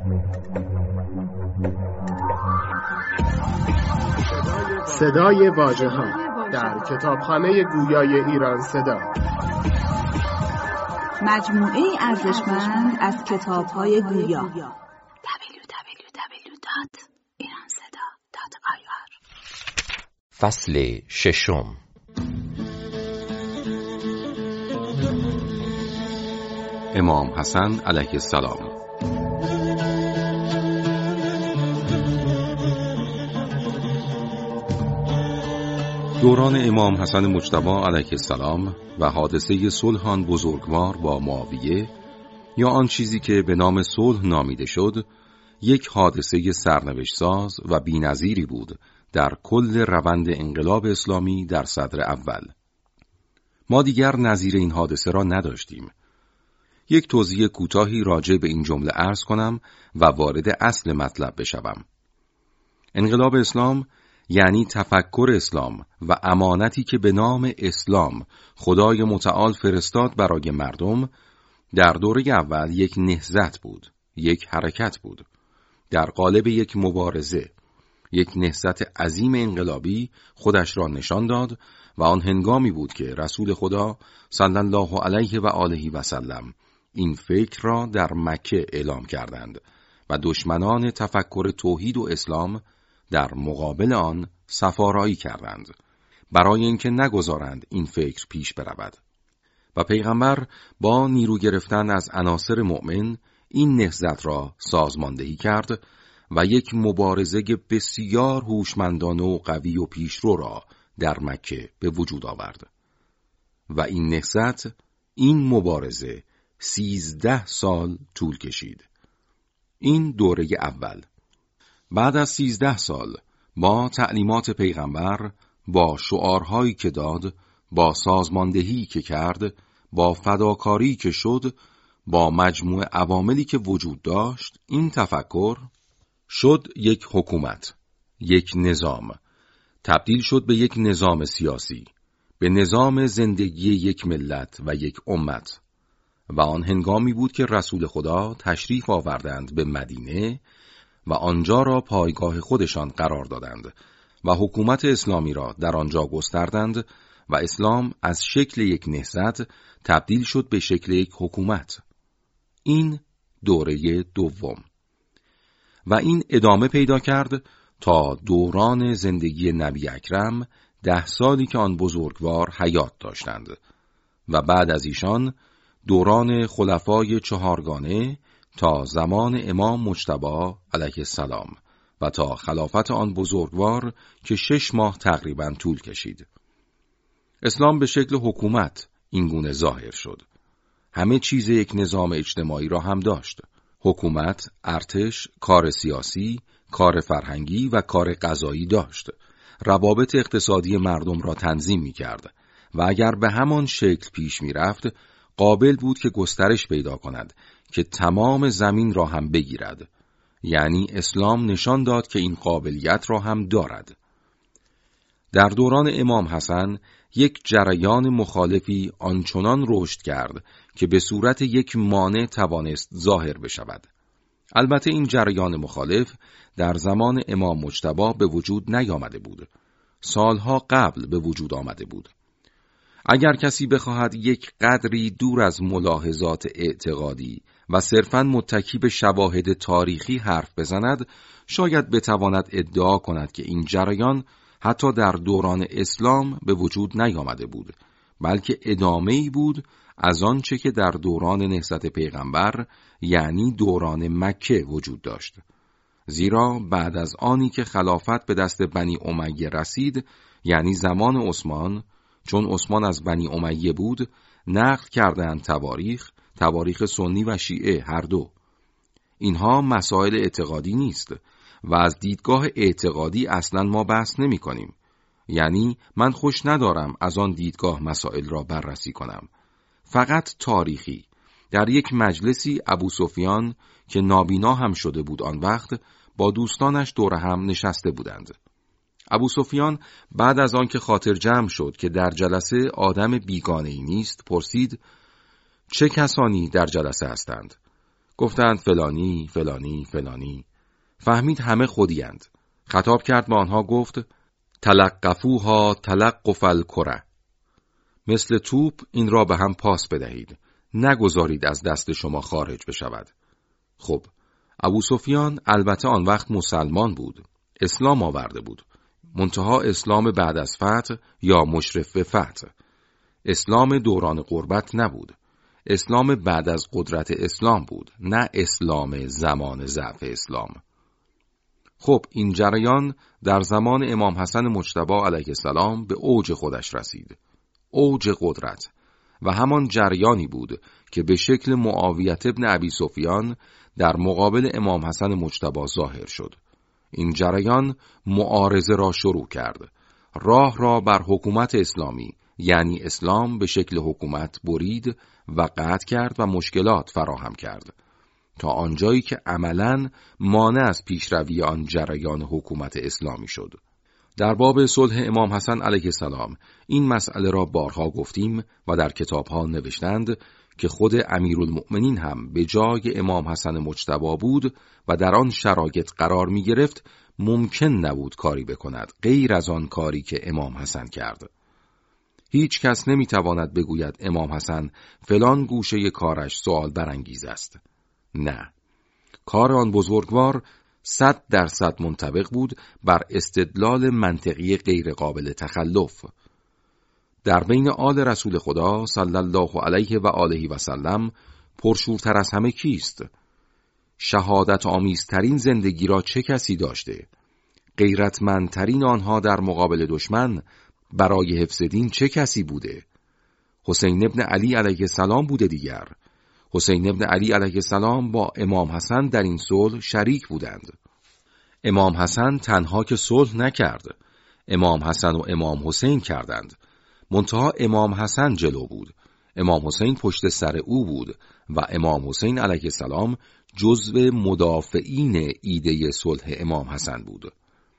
صدای واژه‌ها در کتابخانه گویای ایران صدا، مجموعه ارزشمند از کتاب‌های گویا. www.iranseda.ir. فصل ششم. امام حسن علیه السلام. دوران امام حسن مجتبی علیه السلام و حادثه صلح آن بزرگوار با معاویه، یا آن چیزی که به نام صلح نامیده شد، یک حادثه سرنوشت ساز و بی‌نظیری بود در کل روند انقلاب اسلامی در صدر اول. ما دیگر نظیر این حادثه را نداشتیم. یک توضیح کوتاهی راجع به این جمله عرض کنم و وارد اصل مطلب بشوم. انقلاب اسلام یعنی تفکر اسلام و امانتی که به نام اسلام خدای متعال فرستاد برای مردم، در دوره اول یک نهضت بود، یک حرکت بود، در قالب یک مبارزه. یک نهضت عظیم انقلابی خودش را نشان داد و آن هنگامی بود که رسول خدا صلی الله علیه و آله و سلم این فکر را در مکه اعلام کردند و دشمنان تفکر توحید و اسلام در مقابل آن صفارایی کردند برای اینکه نگذارند این فکر پیش برود. و پیغمبر با نیرو گرفتن از عناصر مؤمن این نهضت را سازماندهی کرد و یک مبارزه بسیار هوشمندانه و قوی و پیشرو را در مکه به وجود آورد. و این نهضت، این مبارزه 13 سال طول کشید. این دوره اول. بعد از 13 سال با تعلیمات پیغمبر، با شعارهایی که داد، با سازماندهی که کرد، با فداکاری که شد، با مجموع عواملی که وجود داشت، این تفکر شد یک حکومت، یک نظام، تبدیل شد به یک نظام سیاسی، به نظام زندگی یک ملت و یک امت. و آن هنگامی بود که رسول خدا تشریف آوردند به مدینه و آنجا را پایگاه خودشان قرار دادند و حکومت اسلامی را در آنجا گستردند و اسلام از شکل یک نهضت تبدیل شد به شکل یک حکومت. این دوره دوم. و این ادامه پیدا کرد تا دوران زندگی نبی اکرم 10 سالی که آن بزرگوار حیات داشتند و بعد از ایشان دوران خلفای 4گانه تا زمان امام مجتبی علیه السلام و تا خلافت آن بزرگوار که 6 ماه تقریباً طول کشید. اسلام به شکل حکومت اینگونه ظاهر شد. همه چیز یک نظام اجتماعی را هم داشت. حکومت، ارتش، کار سیاسی، کار فرهنگی و کار قضایی داشت. روابط اقتصادی مردم را تنظیم می کرد و اگر به همان شکل پیش می رفت، قابل بود که گسترش پیدا کند که تمام زمین را هم بگیرد. یعنی اسلام نشان داد که این قابلیت را هم دارد. در دوران امام حسن یک جریان مخالفی آنچنان رشد کرد که به صورت یک مانع توانست ظاهر بشود. البته این جریان مخالف در زمان امام مجتبی به وجود نیامده بود. سالها قبل به وجود آمده بود. اگر کسی بخواهد یک قدری دور از ملاحظات اعتقادی و صرفاً متکی به شواهد تاریخی حرف بزند، شاید بتواند ادعا کند که این جریان حتی در دوران اسلام به وجود نیامده بود، بلکه ادامه‌ای بود از آنچه که در دوران نهضت پیغمبر یعنی دوران مکه وجود داشت. زیرا بعد از آنی که خلافت به دست بنی امیه رسید، یعنی زمان عثمان، چون عثمان از بنی امیه بود، نقل کردند تواریخ سنی و شیعه هر دو. اینها مسائل اعتقادی نیست و از دیدگاه اعتقادی اصلا ما بحث نمی کنیم. یعنی من خوش ندارم از آن دیدگاه مسائل را بررسی کنم. فقط تاریخی. در یک مجلسی ابوسفیان که نابینا هم شده بود آن وقت، با دوستانش دور هم نشسته بودند. ابوسفیان بعد از آن که خاطر جمع شد که در جلسه آدم بیگانه‌ای نیست، پرسید چه کسانی در جلسه هستند؟ گفتند فلانی فلانی فلانی. فهمید همه خودی‌اند. خطاب کرد به آنها، گفت تلقفوها تلقف الکره. مثل توپ این را به هم پاس بدهید، نگذارید از دست شما خارج بشود. خب، ابوسفیان البته آن وقت مسلمان بود، اسلام آورده بود، منتها اسلام بعد از فتح یا مشرف به فتح. اسلام دوران غربت نبود، اسلام بعد از قدرت اسلام بود، نه اسلام زمان ضعف اسلام. خب این جریان در زمان امام حسن مجتبی علیه السلام به اوج خودش رسید، اوج قدرت، و همان جریانی بود که به شکل معاویه ابن ابی سفیان در مقابل امام حسن مجتبی ظاهر شد. این جریان معارضه را شروع کرد، راه را بر حکومت اسلامی یعنی اسلام به شکل حکومت برید و قطع کرد و مشکلات فراهم کرد تا آنجایی که عملاً مانع از پیشروی آن جریان حکومت اسلامی شد. در باب صلح امام حسن علیه السلام این مسئله را بارها گفتیم و در کتابها نوشتند که خود امیرالمؤمنین هم به جای امام حسن مجتبی بود و در آن شرایط قرار می گرفت، ممکن نبود کاری بکند غیر از آن کاری که امام حسن کرد. هیچ کس نمی تواند بگوید امام حسن فلان گوشه کارش سوال برانگیز است. نه، کار آن بزرگوار 100% منطبق بود بر استدلال منطقی غیر قابل تخلف. در بین آل رسول خدا صلی الله علیه و آله و سلم پرشورتر از همه کیست؟ شهادت آمیزترین زندگی را چه کسی داشته؟ غیرتمندترین آنها در مقابل دشمن برای حفظ دین چه کسی بوده؟ حسین ابن علی علیه السلام بوده دیگر. حسین ابن علی علیه السلام با امام حسن در این صلح شریک بودند. امام حسن تنها که صلح نکرد، امام حسن و امام حسین کردند. منتها امام حسن جلو بود، امام حسین پشت سر او بود و امام حسین علیه السلام جزو مدافعین ایده صلح امام حسن بود.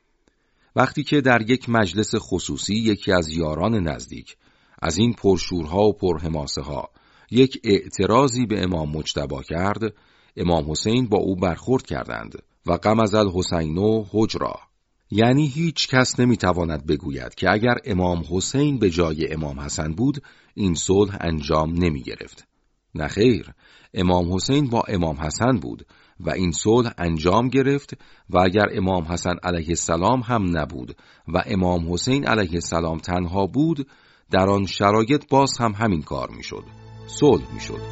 وقتی که در یک مجلس خصوصی یکی از یاران نزدیک از این پرشورها و پرحماسه ها یک اعتراضی به امام مجتبی کرد، امام حسین با او برخورد کردند و غمز الحسین حجرا. یعنی هیچ کس نمیتواند بگوید که اگر امام حسین به جای امام حسن بود این صلح انجام نمی گرفت. نه خیر، امام حسین با امام حسن بود و این صلح انجام گرفت و اگر امام حسن علیه السلام هم نبود و امام حسین علیه السلام تنها بود، در آن شرایط باز هم همین کار می شد، صلح می شد.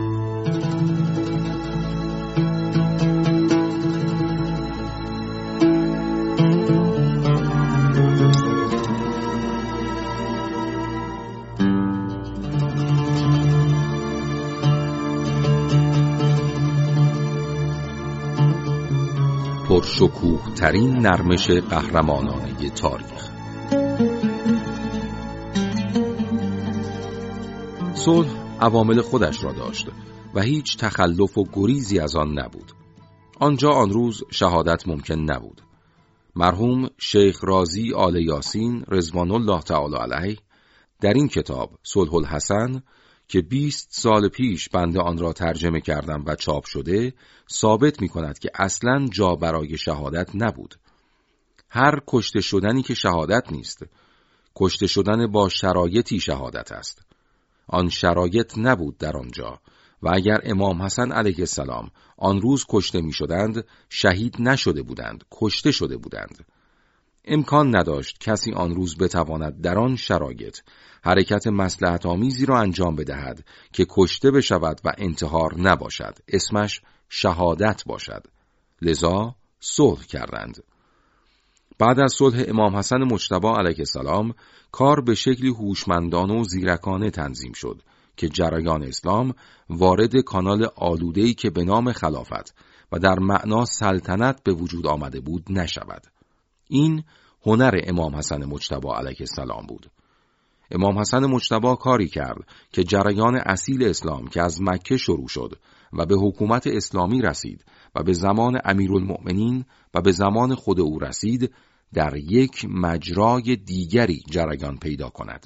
پرشکوه ترین نرمش قهرمانانه تاریخ. صلح عوامل خودش را داشت و هیچ تخلف و گریزی از آن نبود. آنجا آن روز شهادت ممکن نبود. مرحوم شیخ رازی آل یاسین رضوان الله تعالی علیه در این کتاب صلح الحسن که 20 سال پیش بنده آن را ترجمه کردم و چاپ شده، ثابت می کند که اصلاً جا برای شهادت نبود. هر کشته شدنی که شهادت نیست، کشته شدن با شرایطی شهادت است. آن شرایط نبود در آنجا و اگر امام حسن علیه السلام آن روز کشته می شدند، شهید نشده بودند، کشته شده بودند. امکان نداشت کسی آن روز بتواند در آن شرایط حرکت مصلحت آمیزی را انجام بدهد که کشته بشود و انتحار نباشد، اسمش شهادت باشد. لذا صلح کردند. بعد از صلح امام حسن مجتبی علیه السلام کار به شکلی هوشمندانه و زیرکانه تنظیم شد که جریان اسلام وارد کانال آلوده‌ای که به نام خلافت و در معنا سلطنت به وجود آمده بود نشود. این هنر امام حسن مجتبی علیه السلام بود. امام حسن مجتبی کاری کرد که جریان اصیل اسلام که از مکه شروع شد و به حکومت اسلامی رسید و به زمان امیرالمؤمنین و به زمان خود او رسید، در یک مجرای دیگری جریان پیدا کند.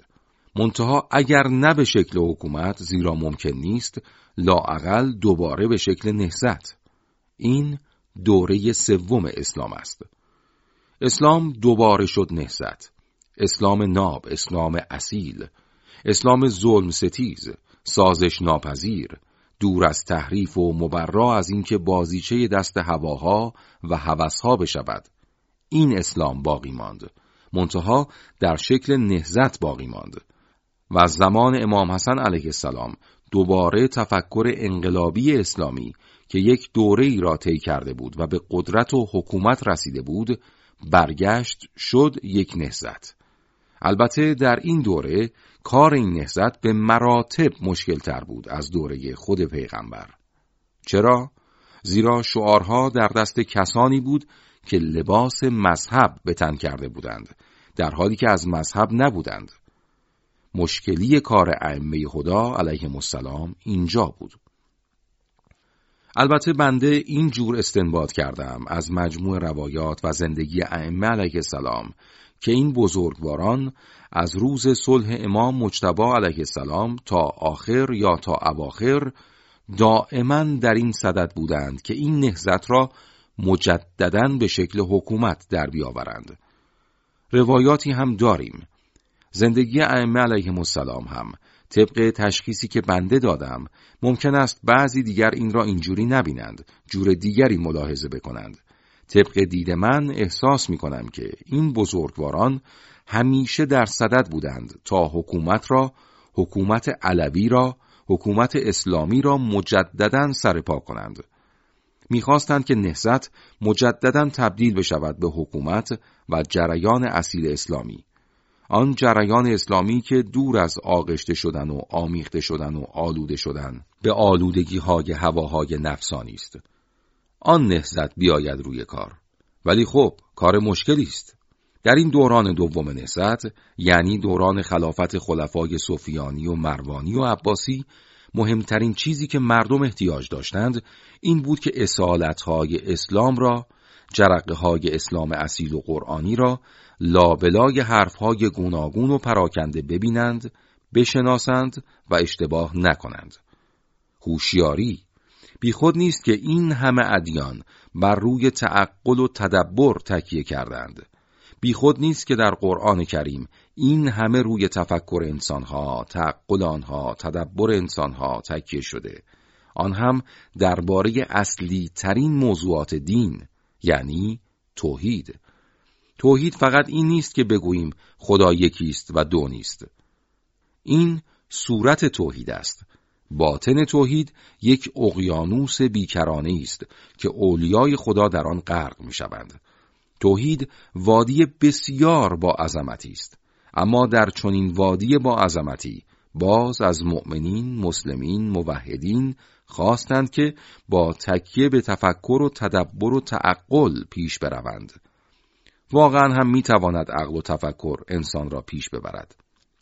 منتها اگر نه به شکل حکومت، زیرا ممکن نیست، لااقل دوباره به شکل نهضت. این دوره سوم اسلام است. اسلام دوباره شد نهضت. اسلام ناب، اسلام اصیل، اسلام ظلم ستیز، سازش ناپذیر، دور از تحریف و مبرا از اینکه بازیچه دست هواها و هوسها بشود. این اسلام باقی ماند، منتها در شکل نهضت باقی ماند. و از زمان امام حسن علیه السلام دوباره تفکر انقلابی اسلامی که یک دوره ای را طی کرده بود و به قدرت و حکومت رسیده بود، برگشت شد یک نهضت. البته در این دوره کار این نهضت به مراتب مشکل تر بود از دوره خود پیغمبر. چرا؟ زیرا شعارها در دست کسانی بود که لباس مذهب به تن کرده بودند، در حالی که از مذهب نبودند. مشکلی کار ائمه هدی علیهم السلام اینجا بود. البته بنده این جور استنباط کردم از مجموع روایات و زندگی ائمه علیه السلام که این بزرگواران از روز صلح امام مجتبی علیه السلام تا آخر یا تا اواخر دائما در این صدد بودند که این نهضت را مجدداً به شکل حکومت در بیاورند. روایاتی هم داریم. زندگی ائمه علیهم السلام هم طبق تشخیصی که بنده دادم ممکن است بعضی دیگر این را اینجوری نبینند، جور دیگری ملاحظه بکنند. طبق دید من احساس می کنم که این بزرگواران همیشه در صدد بودند تا حکومت علوی را، حکومت اسلامی را مجدداً سرپا کنند. می‌خواستند که نهضت مجدداً تبدیل بشود به حکومت و جریان اصیل اسلامی. آن جریان اسلامی که دور از آغشته شدن و آمیخته شدن و آلوده شدن به آلودگی‌های هواهای نفسانی است. آن نهضت بیاید روی کار. ولی خب کار مشکلی است. در این دوران دوم نهضت، یعنی دوران خلافت خلفای سفیانی و مروانی و عباسی، مهمترین چیزی که مردم احتیاج داشتند این بود که اصالت‌های اسلام را، جرقه‌های اسلام اصیل و قرآنی را لابلای حرف‌های گوناگون و پراکنده ببینند، بشناسند و اشتباه نکنند. هوشیاری بیخود نیست که این همه ادیان بر روی تعقل و تدبر تکیه کردند. بیخود نیست که در قرآن کریم این همه روی تفکر انسانها، تعقل آنها، تدبر انسانها تکیه شده. آن هم درباره اصلی ترین موضوعات دین، یعنی توحید. توحید فقط این نیست که بگوییم خدا یکی است و دو نیست. این صورت توحید است. باطن توحید یک اقیانوس بیکرانه است که اولیای خدا در آن غرق می‌شوند. توحید وادی بسیار با عظمتی است، اما در چنین وادی با عظمتی باز از مؤمنین، مسلمین، موحدین خواستند که با تکیه به تفکر و تدبر و تعقل پیش بروند. واقعا هم میتواند عقل و تفکر انسان را پیش ببرد.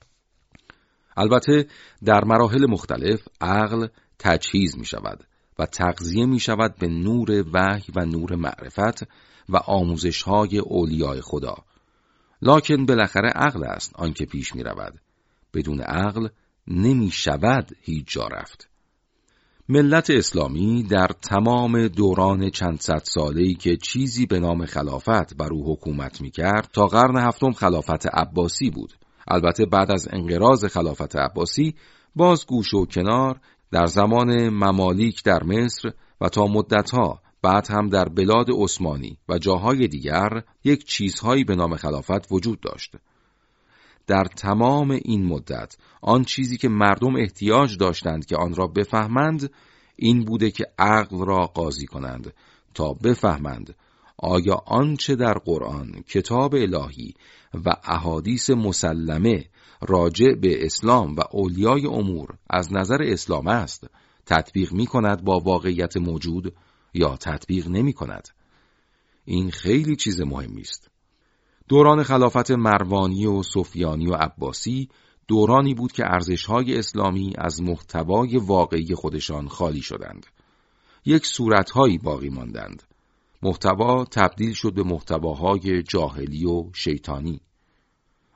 البته در مراحل مختلف عقل تجهیز می شود و تغذیه می شود به نور وحی و نور معرفت و آموزش های اولیای خدا. لکن بالاخره عقل است آنکه پیش می رود. بدون عقل نمی شود هیچ جا رفت. ملت اسلامی در تمام دوران چند صد ساله‌ای که چیزی به نام خلافت بر او حکومت می کرد تا قرن هفتم خلافت عباسی بود. البته بعد از انقراض خلافت عباسی باز گوش و کنار در زمان ممالیک در مصر و تا مدتها بعد هم در بلاد عثمانی و جاهای دیگر یک چیزهایی به نام خلافت وجود داشت. در تمام این مدت آن چیزی که مردم احتیاج داشتند که آن را بفهمند این بوده که عقل را قاضی کنند تا بفهمند آیا آنچه در قرآن، کتاب الهی و احادیث مسلمه راجع به اسلام و اولیای امور از نظر اسلام است تطبیق می کند با واقعیت موجود یا تطبیق نمی کند. این خیلی چیز مهمی است. دوران خلافت مروانی و سفیانی و عباسی دورانی بود که ارزش‌های اسلامی از محتوای واقعی خودشان خالی شدند. یک صورت‌هایی باقی ماندند. محتوا تبدیل شد به محتواهای جاهلی و شیطانی.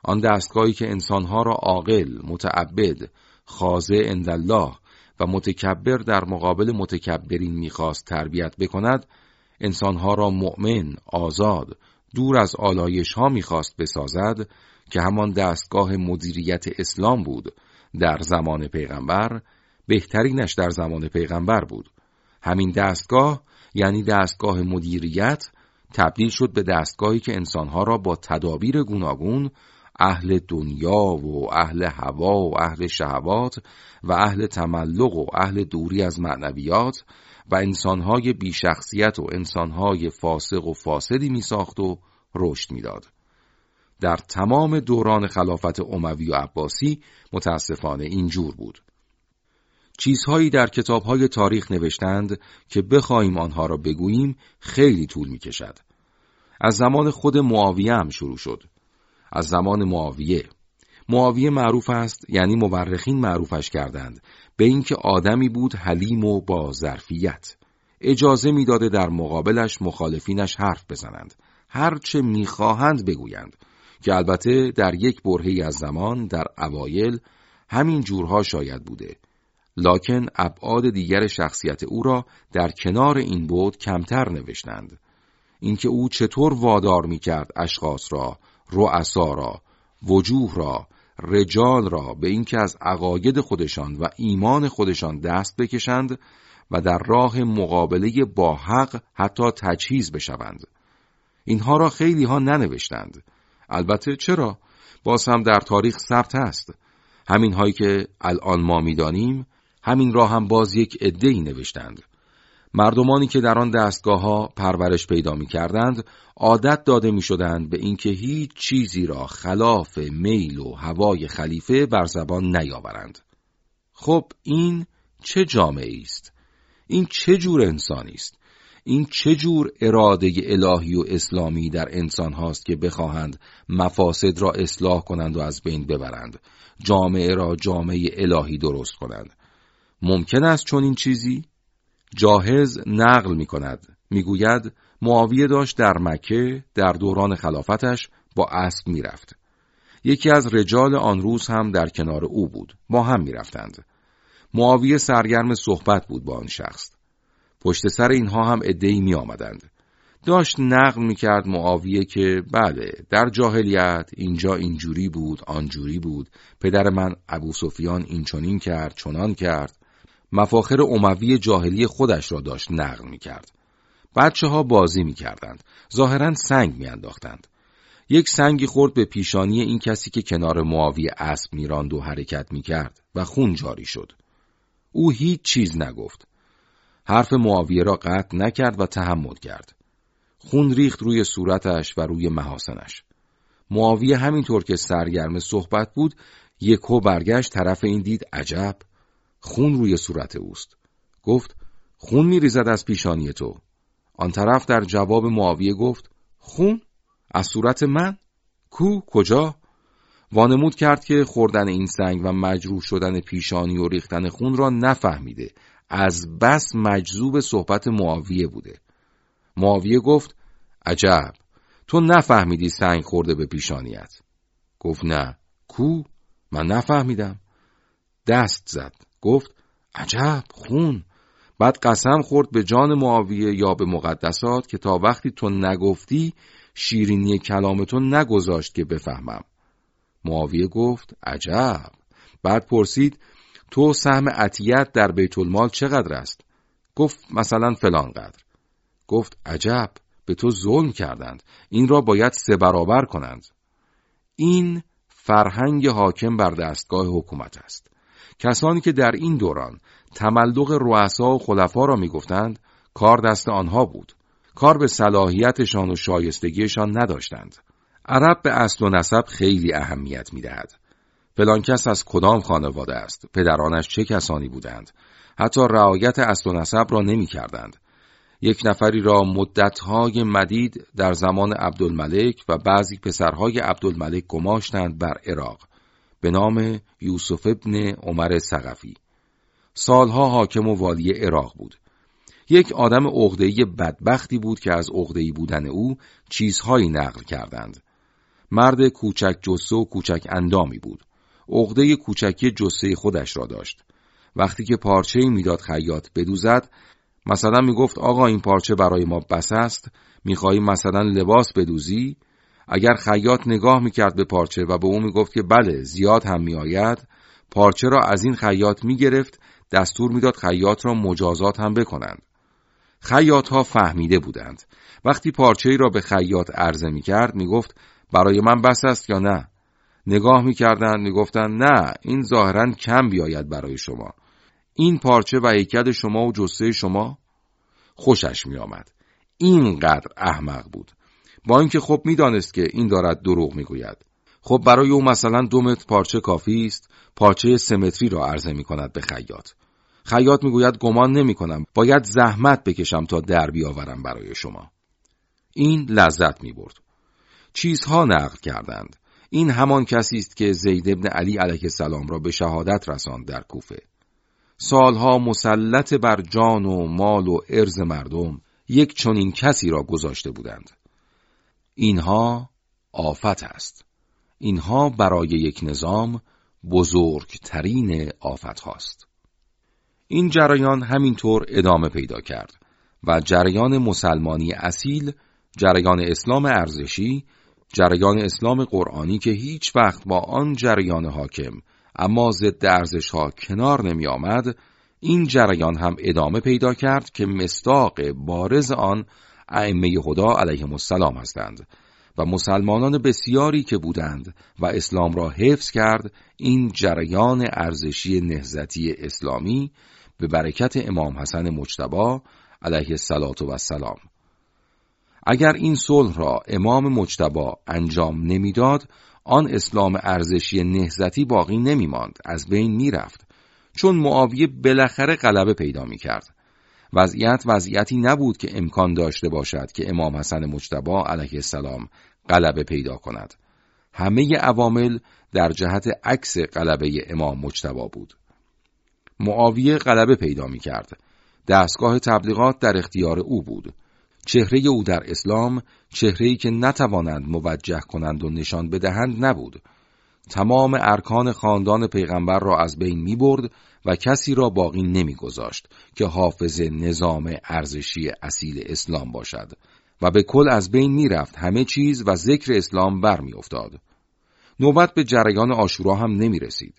آن دستگاهی که انسانها را عاقل، متعبد، خاضع عندالله و متکبر در مقابل متکبرین می‌خواست تربیت بکند، انسانها را مؤمن، آزاد، دور از آلایش‌ها می‌خواست بسازد که همان دستگاه مدیریت اسلام بود در زمان پیغمبر، بهترینش در زمان پیغمبر بود. همین دستگاه یعنی دستگاه مدیریت تبدیل شد به دستگاهی که انسانها را با تدابیر گوناگون، اهل دنیا و اهل هوا و اهل شهوات و اهل تملق و اهل دوری از معنویات و انسانهای بیشخصیت و انسانهای فاسق و فاسدی می ساخت و رشد می داد. در تمام دوران خلافت اموی و عباسی متاسفانه اینجور بود. چیزهایی در کتابهای تاریخ نوشتند که بخوایم آنها را بگوییم خیلی طول می کشد. از زمان خود معاویه هم شروع شد. از زمان معاویه معروف است، یعنی مورخین معروفش کردند به اینکه آدمی بود حلیم و با ظرفیت. اجازه میداده در مقابلش مخالفینش حرف بزنند، هرچه میخواهند بگویند، که البته در یک برهه‌ای از زمان در اوایل همین جورها شاید بوده، لکن ابعاد دیگر شخصیت او را در کنار این بود کمتر نوشتند. اینکه او چطور وادار میکرد اشخاص را، رؤسا را، وجوه را، رجال را به اینکه از عقاید خودشان و ایمان خودشان دست بکشند و در راه مقابله با حق حتی تجهیز بشوند. اینها را خیلی ها ننوشتند. البته چرا؟ باز هم در تاریخ ثبت است. همین هایی که الان ما می‌دانیم، همین را هم باز یک عده‌ای نوشتند. مردمانی که در آن دستگاه‌ها پرورش پیدا می‌کردند، عادت داده می‌شدند به اینکه هیچ چیزی را خلاف میل و هوای خلیفه بر زبان نیاورند. خب این چه جامعه‌ای است؟ این چه جور انسانی است؟ این چه جور اراده الهی و اسلامی در انسان هاست که بخواهند مفاسد را اصلاح کنند و از بین ببرند، جامعه را جامعه الهی درست کنند؟ ممکن است چون این چیزی؟ جاهز نقل می کند، می گوید معاویه داشت در مکه در دوران خلافتش با اسب می رفت. یکی از رجال آن روز هم در کنار او بود، با هم می رفتند. معاویه سرگرم صحبت بود با آن شخص. پشت سر اینها هم عده‌ای می آمدند. داشت نقل می کرد معاویه که بله در جاهلیت اینجا اینجوری بود، آنجوری بود، پدر من ابوسفیان این چنین کرد، چنان کرد. مفاخر اموی جاهلی خودش را داشت نقل می کرد. بچه ها بازی می کردند. ظاهراً سنگ می انداختند. یک سنگی خورد به پیشانی این کسی که کنار معاویه اسب می راند و حرکت می کرد و خون جاری شد. او هیچ چیز نگفت. حرف معاویه را قطع نکرد و تحمل کرد. خون ریخت روی صورتش و روی محاسنش. معاویه همینطور که سرگرم صحبت بود، یکو برگشت طرف این دید عجب، خون روی صورت اوست. گفت خون میریزد از پیشانی تو. آن طرف در جواب معاویه گفت خون؟ از صورت من؟ کجا؟ وانمود کرد که خوردن این سنگ و مجروح شدن پیشانی و ریختن خون را نفهمیده، از بس مجذوب صحبت معاویه بوده. معاویه گفت عجب، تو نفهمیدی سنگ خورده به پیشانیت؟ گفت نه. من نفهمیدم. دست زد. گفت عجب، خون. بعد قسم خورد به جان معاویه یا به مقدسات که تا وقتی تو نگفتی شیرینی کلامتو نگذاشت که بفهمم. معاویه گفت عجب. بعد پرسید تو سهم عطیت در بیت المال چقدر است؟ گفت مثلا فلان قدر. گفت عجب، به تو ظلم کردند، این را باید 3 برابر کنند. این فرهنگ حاکم بر دستگاه حکومت است. کسانی که در این دوران تملق رؤسا و خلفا را می گفتند، کار دست آنها بود. کار به صلاحیتشان و شایستگیشان نداشتند. عرب به اصل و نسب خیلی اهمیت می دهد. فلان کس از کدام خانواده است، پدرانش چه کسانی بودند، حتی رعایت اصل و نسب را نمی کردند. یک نفری را مدتهای مدید در زمان عبدالملک و بعضی پسرهای عبدالملک گماشتند بر عراق به نام یوسف ابن عمر ثقفی. سالها حاکم و والی عراق بود. یک آدم عقده‌ای بدبختی بود که از عقده‌ای بودن او چیزهایی نقل کردند. مرد کوچک جثه و کوچک اندامی بود. عقده کوچکی جثه خودش را داشت. وقتی که پارچه‌ای میداد خیاط بدوزد، مثلا میگفت آقا این پارچه برای ما بس است، میخوایی مثلا لباس بدوزی؟ اگر خیاط نگاه میکرد به پارچه و به او میگفت که بله زیاد هم میآید، پارچه را از این خیاط میگرفت، دستور میداد خیاط را مجازات هم بکنند. خیاط ها فهمیده بودند. وقتی پارچه‌ای را به خیاط عرضه میکرد میگفت برای من بس است یا نه؟ نگاه میکردند میگفتند نه، این ظاهراً کم بیاید برای شما. این پارچه و هیکل شما و جثه شما؟ خوشش میآمد. اینقدر احمق بود. با اینکه خب میدانست که این دارد دروغ میگوید. خب برای او مثلا 2 متر پارچه کافی است، پارچه 3 متری را عرضه میکند به خیاط. خیاط میگوید گمان نمیکنم، باید زحمت بکشم تا در بیاورم برای شما. این لذت میبرد. چیزها نقل کردند. این همان کسی است که زید بن علی علیه السلام را به شهادت رساند در کوفه. سالها مسلط بر جان و مال و عرض مردم یک چنین کسی را گذاشته بودند. اینها آفت است. اینها برای یک نظام بزرگترین آفت هاست. این جریان همینطور ادامه پیدا کرد و جریان مسلمانی اصیل، جریان اسلام ارزشی، جریان اسلام قرآنی که هیچ وقت با آن جریان حاکم اما ضد ارزش‌ها کنار نمی آمد، این جریان هم ادامه پیدا کرد که مصداق بارز آن ائمه هدی علیهم السلام هستند و مسلمانان بسیاری که بودند و اسلام را حفظ کرد. این جریان ارزشی نهضتی اسلامی به برکت امام حسن مجتبی علیه السلام. اگر این صلح را امام مجتبی انجام نمیداد، آن اسلام ارزشی نهضتی باقی نمی ماند، از بین می رفت، چون معاویه بالاخره غلبه پیدا می کرد. وضعیتی نبود که امکان داشته باشد که امام حسن مجتبی علیه السلام غلبه پیدا کند. همه عوامل در جهت عکس غلبه امام مجتبی بود. معاویه غلبه پیدا می کرد. دستگاه تبلیغات در اختیار او بود. چهره او در اسلام چهره‌ای که نتوانند موجه کنند و نشان بدهند نبود. تمام ارکان خاندان پیغمبر را از بین می برد و کسی را باقی نمی گذاشت که حافظ نظام ارزشی اصیل اسلام باشد و به کل از بین می رفت همه چیز و ذکر اسلام بر می افتاد. نوبت به جریان عاشورا هم نمی رسید.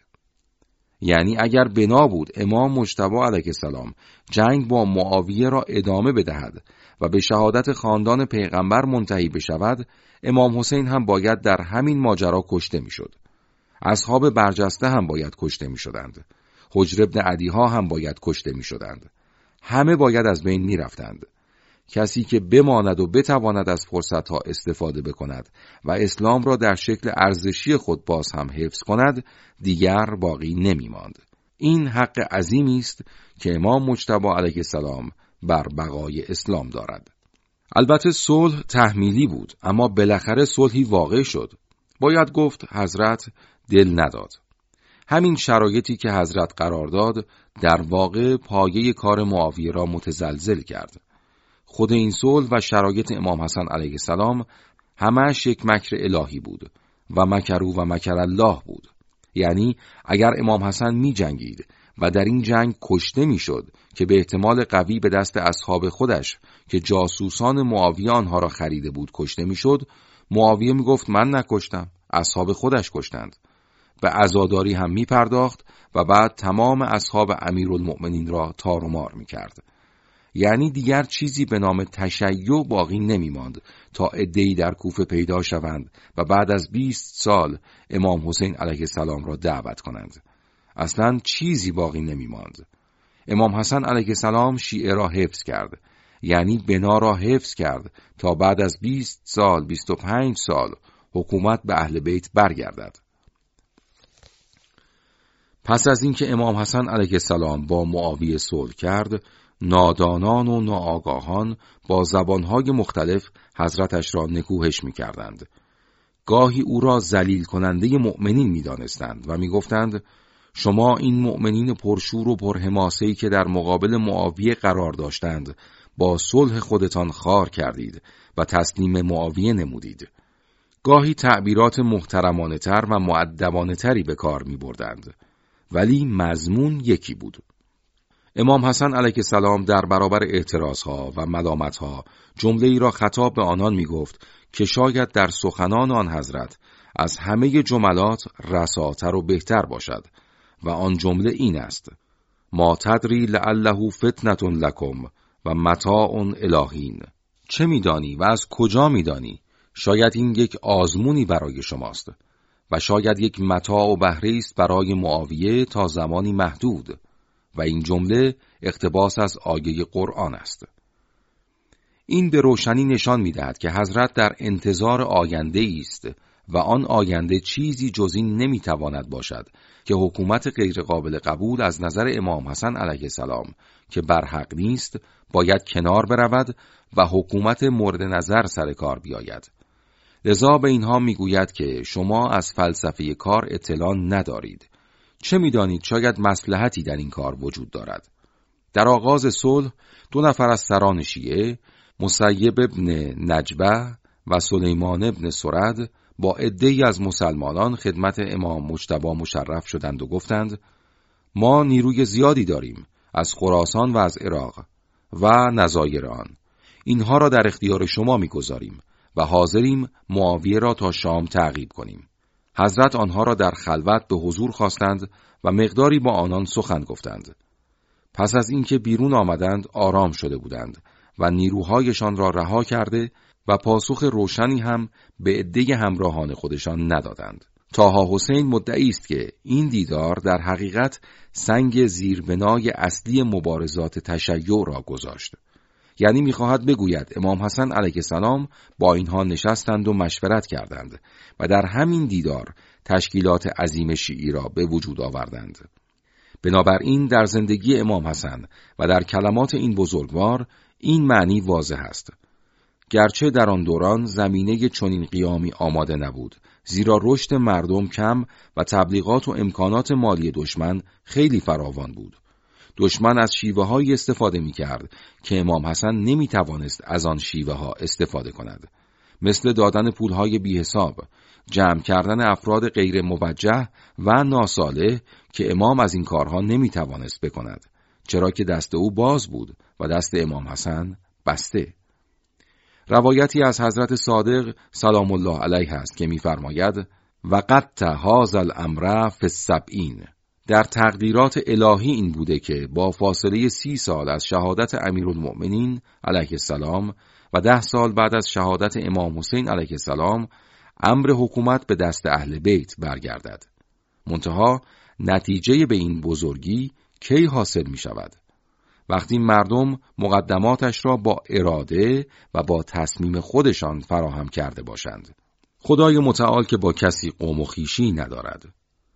یعنی اگر بنا بود امام مجتبی علیه السلام جنگ با معاویه را ادامه بدهد و به شهادت خاندان پیغمبر منتهی بشود، امام حسین هم باید در همین ماجرا کشته می شد. اصحاب برجسته هم باید کشته می شدند. حجر بن عدی ها هم باید کشته می شدند. همه باید از بین می رفتند. کسی که بماند و بتواند از فرصتها استفاده بکند و اسلام را در شکل ارزشی خود باز هم حفظ کند، دیگر باقی نمی ماند. این حق عظیمی است که امام مجتبی علیه السلام بر بقای اسلام دارد. البته صلح تحمیلی بود، اما بالاخره صلحی واقع شد. باید گفت حضرت دل نداد. همین شرایطی که حضرت قرار داد در واقع پایه کار معاویه را متزلزل کرد. خود این صلح و شرایط امام حسن علیه السلام همه‌اش یک مکر الهی بود و مکروا و مکر الله بود. یعنی اگر امام حسن می جنگید و در این جنگ کشته می شد که به احتمال قوی به دست اصحاب خودش که جاسوسان معاویه آنها را خریده بود کشته می شد، معاویه می گفت من نکشتم، اصحاب خودش کشتند. به عزاداری هم می پرداخت و بعد تمام اصحاب امیرالمؤمنین را تار و مار می کرد. یعنی دیگر چیزی به نام تشیع باقی نمی ماند تا عده‌ای در کوفه پیدا شوند و بعد از 20 سال امام حسین علیه السلام را دعوت کنند. اصلا چیزی باقی نمی ماند. امام حسن علیه السلام شیعه را حفظ کرد، یعنی بنا را حفظ کرد تا بعد از 20 سال 25 سال حکومت به اهل بیت برگردد. پس از اینکه امام حسن علیه السلام با معاویه صلح کرد، نادانان و ناآگاهان با زبانهای مختلف حضرتش را نکوهش می‌کردند. گاهی او را ذلیل کننده مؤمنین می‌دانستند و می‌گفتند شما این مؤمنین پرشور و پرحماسه‌ای که در مقابل معاویه قرار داشتند با صلح خودتان خار کردید و تسلیم معاویه نمودید. گاهی تعبیرات محترمانه تر و مؤدبانه تری به کار می بردند، ولی مضمون یکی بود. امام حسن علیه السلام در برابر اعتراضها و ملامتها جمله‌ای را خطاب به آنان می گفت که شاید در سخنان آن حضرت از همه جملات رساتر و بهتر باشد و آن جمله این است: ما تدری لعله فتنة لکم و متاع الهین. چه می‌دانی و از کجا می‌دانی؟ شاید این یک آزمونی برای شماست و شاید یک متاع و بهره است برای معاویه تا زمانی محدود. و این جمله اقتباس از آیه قرآن است. این به روشنی نشان می‌دهد که حضرت در انتظار آینده است و آن آینده چیزی جز این نمی‌تواند باشد که حکومت غیر قابل قبول از نظر امام حسن علیه السلام که برحق نیست باید کنار برود و حکومت مورد نظر سر کار بیاید. لذا به اینها میگوید که شما از فلسفه کار اطلاع ندارید. چه میدانید شاید مصلحتی در این کار وجود دارد؟ در آغاز صلح 2 نفر از سران شیعه، مسیب ابن نجبه و سلیمان ابن سرد، با عده‌ای از مسلمانان خدمت امام مجتبی مشرف شدند و گفتند: ما نیروی زیادی داریم از خراسان و از عراق و نظایر آن. اینها را در اختیار شما می‌گذاریم و حاضریم معاویه را تا شام تعقیب کنیم. حضرت آنها را در خلوت به حضور خواستند و مقداری با آنان سخن گفتند. پس از اینکه بیرون آمدند آرام شده بودند و نیروهایشان را رها کرده و پاسخ روشنی هم به عده همراهان خودشان ندادند. طاها حسین مدعی است که این دیدار در حقیقت سنگ زیربنای اصلی مبارزات تشیع را گذاشت. یعنی می‌خواهد بگوید امام حسن علیه السلام با اینها نشستند و مشورت کردند و در همین دیدار تشکیلات عظیم شیعی را به وجود آوردند. بنابراین در زندگی امام حسن و در کلمات این بزرگوار این معنی واضح است. گرچه در آن دوران زمینه چنین قیامی آماده نبود، زیرا رشد مردم کم و تبلیغات و امکانات مالی دشمن خیلی فراوان بود. دشمن از شیوه‌هایی استفاده می‌کرد که امام حسن نمی‌توانست از آن شیوه‌ها استفاده کند، مثل دادن پول‌های بی‌حساب، جمع کردن افراد غیر موجه و ناصالح که امام از این کارها نمی‌توانست بکند، چرا که دست او باز بود و دست امام حسن بسته. روایتی از حضرت صادق سلام الله علیه است که می‌فرماید: وقد هذا الامر فی السبعین. در تقدیرات الهی این بوده که با فاصله 30 سال از شهادت امیرالمؤمنین علیه السلام و 10 سال بعد از شهادت امام حسین علیه السلام امر حکومت به دست اهل بیت برگردد. منتها نتیجه به این بزرگی کی حاصل می شود؟ وقتی مردم مقدماتش را با اراده و با تصمیم خودشان فراهم کرده باشند. خدای متعال که با کسی قوم و خویشی ندارد.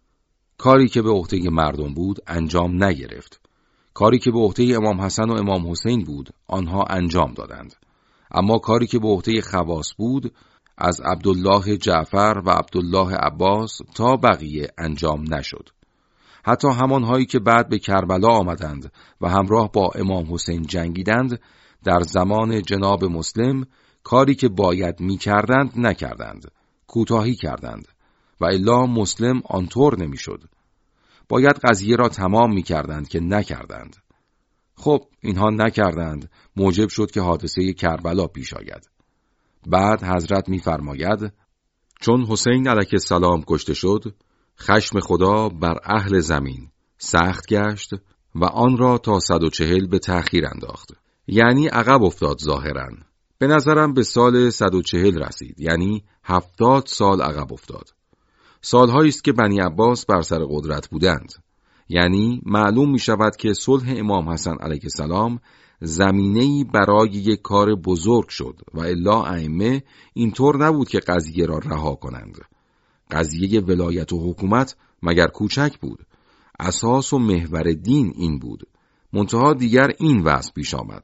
کاری که به عهده مردم بود انجام نگرفت. کاری که به عهده امام حسن و امام حسین بود آنها انجام دادند. اما کاری که به عهده خواص بود از عبدالله جعفر و عبدالله عباس تا بقیه انجام نشد. حتی همانهایی که بعد به کربلا آمدند و همراه با امام حسین جنگیدند در زمان جناب مسلم کاری که باید می کردند نکردند. کوتاهی کردند و الا مسلم آنطور نمی شد. باید قضیه را تمام می کردند که نکردند. خب اینها نکردند، موجب شد که حادثه کربلا پیش آید. بعد حضرت می فرماید: چون حسین علیه السلام کشته شد، خشم خدا بر اهل زمین سخت گشت و آن را تا 140 به تأخیر انداخت. یعنی عقب افتاد ظاهراً. به نظرم به سال 140 رسید، یعنی 70 سال عقب افتاد. سالهایی است که بنی عباس بر سر قدرت بودند. یعنی معلوم می شود که صلح امام حسن علیه السلام زمینه‌ای برای یک کار بزرگ شد و الا ائمه اینطور نبود که قضیه را رها کنند. قضیه ولایت و حکومت مگر کوچک بود. اساس و محور دین این بود. منتها دیگر این وضع پیش آمد.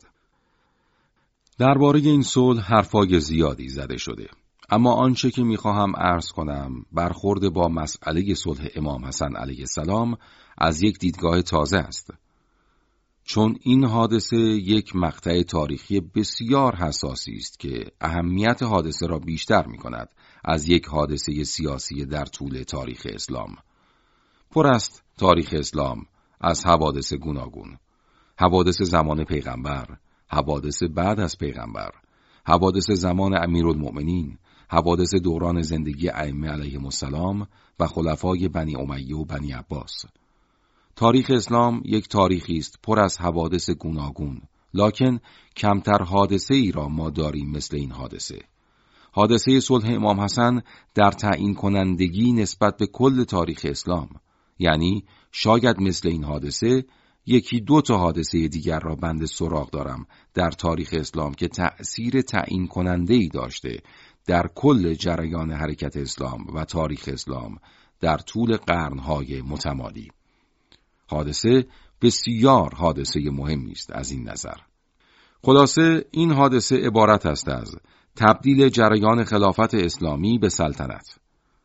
درباره این صلح حرفای زیادی زده شده. اما آنچه که می‌خواهم عرض کنم برخورد با مسئله صلح امام حسن علیه السلام از یک دیدگاه تازه است. چون این حادثه یک مقطع تاریخی بسیار حساسی است که اهمیت حادثه را بیشتر می‌کند از یک حادثه سیاسی در طول تاریخ اسلام. پر است تاریخ اسلام از حوادث گوناگون، حوادث زمان پیغمبر، حوادث بعد از پیغمبر، حوادث زمان امیرالمؤمنین، حوادث دوران زندگی ائمه علیهم السلام و خلفای بنی امیه و بنی عباس. تاریخ اسلام یک تاریخی است پر از حوادث گوناگون، لکن کمتر حادثه ای را ما داریم مثل این حادثه. حادثه صلح امام حسن در تعیین کنندگی نسبت به کل تاریخ اسلام، یعنی شاید مثل این حادثه یکی دو تا حادثه دیگر را بنده سراغ دارم در تاریخ اسلام که تأثیر تعیین کننده ای داشته در کل جریان حرکت اسلام و تاریخ اسلام در طول قرنهای متمادی. حادثه بسیار حادثه مهمی است از این نظر. خلاصه این حادثه عبارت است از تبدیل جریان خلافت اسلامی به سلطنت.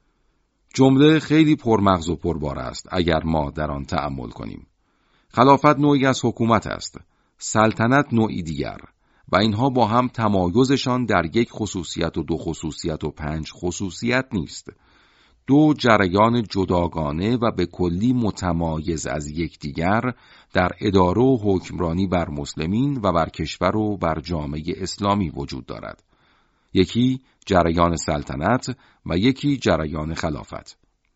جمله خیلی پرمغز و پربار است اگر ما در آن تأمل کنیم. خلافت نوعی از حکومت است، سلطنت نوعی دیگر، و اینها با هم تمایزشان در یک خصوصیت و دو خصوصیت و 5 خصوصیت نیست. دو جریان جداگانه و به کلی متمایز از یکدیگر در اداره و حکمرانی بر مسلمین و بر کشور و بر جامعه اسلامی وجود دارد. یکی جریان سلطنت و یکی جریان خلافت.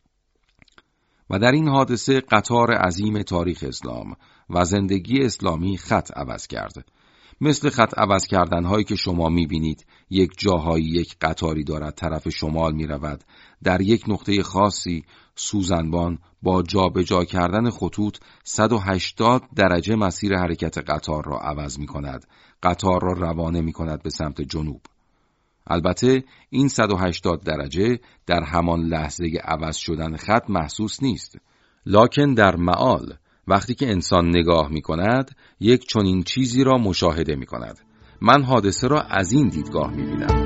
و در این حادثه قطار عظیم تاریخ اسلام و زندگی اسلامی خط عوض کرد. مثل خط عوض کردن‌هایی که شما می‌بینید یک جاهایی یک قطاری دارد طرف شمال می‌رود، در یک نقطه خاصی سوزنبان با جابجا کردن خطوط 180 درجه مسیر حرکت قطار را عوض می‌کند، قطار را روانه می‌کند به سمت جنوب. البته این 180 درجه در همان لحظه عوض شدن خط محسوس نیست، لکن در معال وقتی که انسان نگاه می کند یک چنین چیزی را مشاهده می کند. من حادثه را از این دیدگاه می بینم.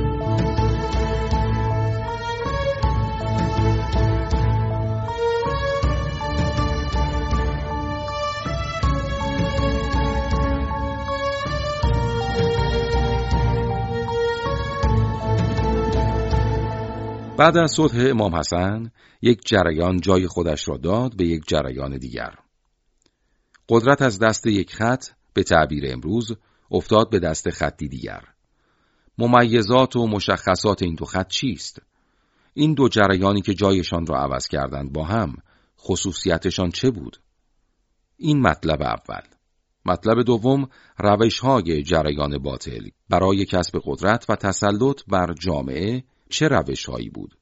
بعد از صلح امام حسن یک جریان جای خودش را داد به یک جریان دیگر. قدرت از دست یک خط به تعبیر امروز افتاد به دست خطی دیگر. ممیزات و مشخصات این دو خط چیست؟ این دو جریانی که جایشان را عوض کردند با هم خصوصیتشان چه بود؟ این مطلب اول. مطلب دوم، روش‌های جریان باطل برای کسب قدرت و تسلط بر جامعه چه روش‌هایی بود؟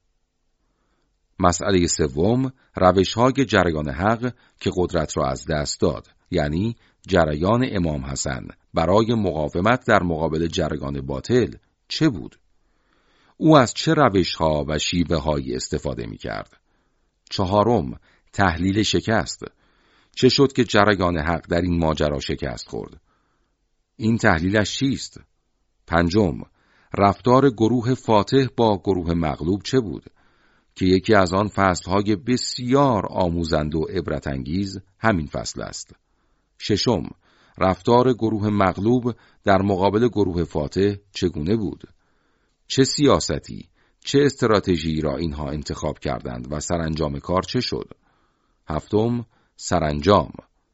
مسئله سوم، روش‌های جریان حق که قدرت را از دست داد، یعنی جریان امام حسن برای مقاومت در مقابل جریان باطل چه بود؟ او از چه روش‌ها و شیوه‌هایی استفاده می‌کرد؟ چهارم، تحلیل شکست. چه شد که جریان حق در این ماجرا شکست خورد؟ این تحلیلش چیست؟ پنجم، رفتار گروه فاتح با گروه مغلوب چه بود؟ که یکی از آن فصلهای بسیار آموزند و عبرت‌انگیز همین فصل است. ششم، رفتار گروه مغلوب در مقابل گروه فاتح چگونه بود؟ چه سیاستی، چه استراتژی را اینها انتخاب کردند و سرانجام کار چه شد؟ هفتم، سرانجام.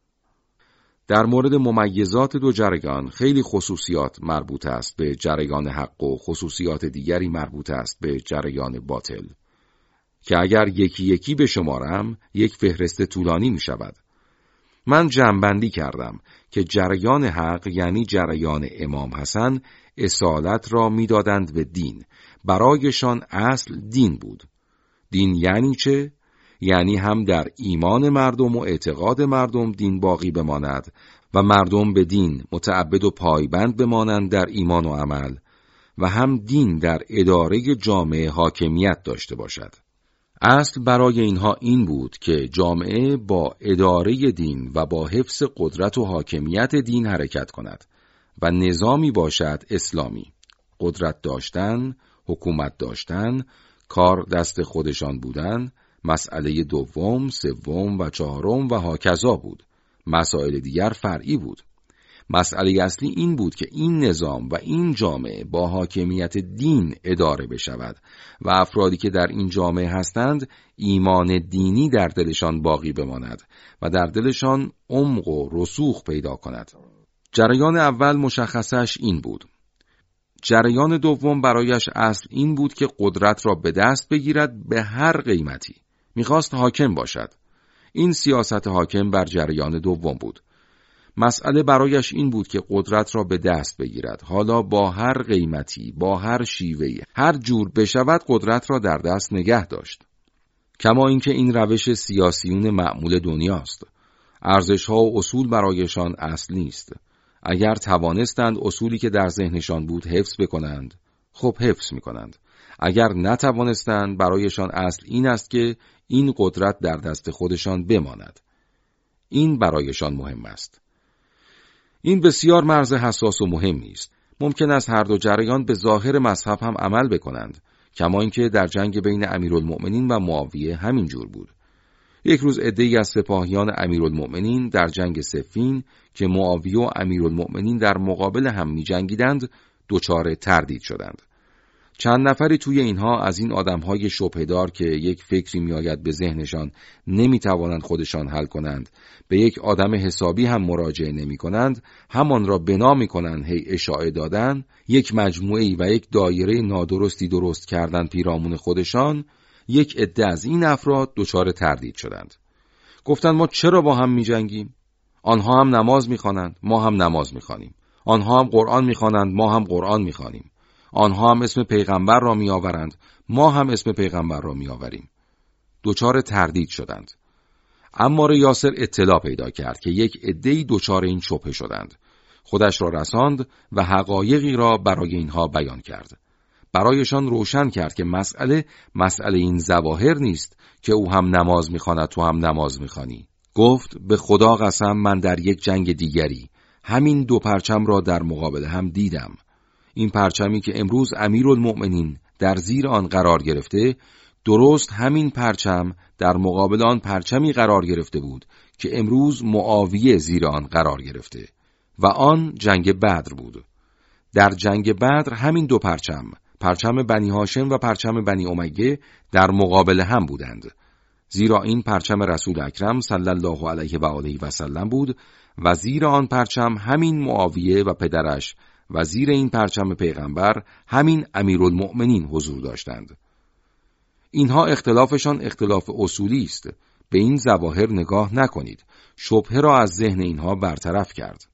در مورد ممیزات دو جریان خیلی خصوصیات مربوط است به جریان حق و خصوصیات دیگری مربوط است به جریان باطل که اگر یکی یکی بشمارم یک فهرست طولانی می شود. من جمع‌بندی کردم که جریان حق یعنی جریان امام حسن اصالت را می دادند به دین. برایشان اصل دین بود. دین یعنی چه؟ یعنی هم در ایمان مردم و اعتقاد مردم دین باقی بماند و مردم به دین متعبد و پایبند بمانند در ایمان و عمل، و هم دین در اداره جامعه حاکمیت داشته باشد. اصل برای اینها این بود که جامعه با اداره دین و با حفظ قدرت و حاکمیت دین حرکت کند و نظامی باشد اسلامی. قدرت داشتن، حکومت داشتن، کار دست خودشان بودن، مسئله دوم، سوم و چهارم و هاکذا بود. مسائل دیگر فرعی بود. مسئله اصلی این بود که این نظام و این جامعه با حاکمیت دین اداره بشود و افرادی که در این جامعه هستند ایمان دینی در دلشان باقی بماند و در دلشان عمق و رسوخ پیدا کند. جریان اول مشخصش این بود. جریان دوم برایش اصل این بود که قدرت را به دست بگیرد به هر قیمتی. میخواست حاکم باشد. این سیاست حاکم بر جریان دوم بود. مسئله برایش این بود که قدرت را به دست بگیرد، حالا با هر قیمتی، با هر شیوهی، هر جور بشود قدرت را در دست نگه داشت. کما اینکه این روش سیاسیون معمول دنیاست. ارزش‌ها و اصول برایشان اصل نیست. اگر توانستند اصولی که در ذهنشان بود حفظ بکنند، خب حفظ می‌کنند. اگر نتوانستند برایشان اصل این است که این قدرت در دست خودشان بماند. این برایشان مهم است. این بسیار مرز حساس و مهمی است. ممکن است هر دو جریان به ظاهر مذهب هم عمل بکنند، کما اینکه در جنگ بین امیرالمؤمنین و معاویه همین جور بود. یک روز عده‌ای از سپاهیان امیرالمؤمنین در جنگ صفین که معاویه و امیرالمؤمنین در مقابل هم می‌جنگیدند، دچار تردید شدند. چند نفری توی اینها از این آدم‌های شبهه‌دار که یک فکری می‌آید به ذهنشان نمی‌توانند خودشان حل کنند، به یک آدم حسابی هم مراجعه نمی‌کنند، همان را بنا می‌کنند هی اشاعه دادن، یک مجموعه‌ای و یک دایره نادرستی درست کردن پیرامون خودشان. یک عده از این افراد دچار تردید شدند. گفتند ما چرا با هم می‌جنگیم؟ آنها هم نماز می‌خوانند، ما هم نماز می‌خوانیم. آنها هم قرآن می‌خوانند، ما هم قرآن می‌خوانیم. آنها هم اسم پیغمبر را می‌آورند، ما هم اسم پیغمبر را می‌آوریم. دچار تردید شدند. عمار یاسر اطلاع پیدا کرد که یک عده‌ای دچار این شبهه شدند. خودش را رساند و حقایقی را برای اینها بیان کرد. برایشان روشن کرد که مسئله این ظواهر نیست که او هم نماز می‌خواند تو هم نماز می‌خوانی. گفت به خدا قسم من در یک جنگ دیگری همین دو پرچم را در مقابل هم دیدم. این پرچمی که امروز امیرالمؤمنین در زیر آن قرار گرفته، درست همین پرچم در مقابل آن پرچمی قرار گرفته بود که امروز معاویه زیر آن قرار گرفته و آن جنگ بدر بود. در جنگ بدر همین دو پرچم بنی هاشم و پرچم بنی امیه در مقابل هم بودند، زیرا این پرچم رسول اکرم صلی الله علیه و آله و سلم بود و زیر آن پرچم همین معاویه و پدرش و زیر این پرچم پیغمبر همین امیرالمؤمنین حضور داشتند. اینها اختلافشان اختلاف اصولی است. به این ظواهر نگاه نکنید. شبهه را از ذهن اینها برطرف کرد.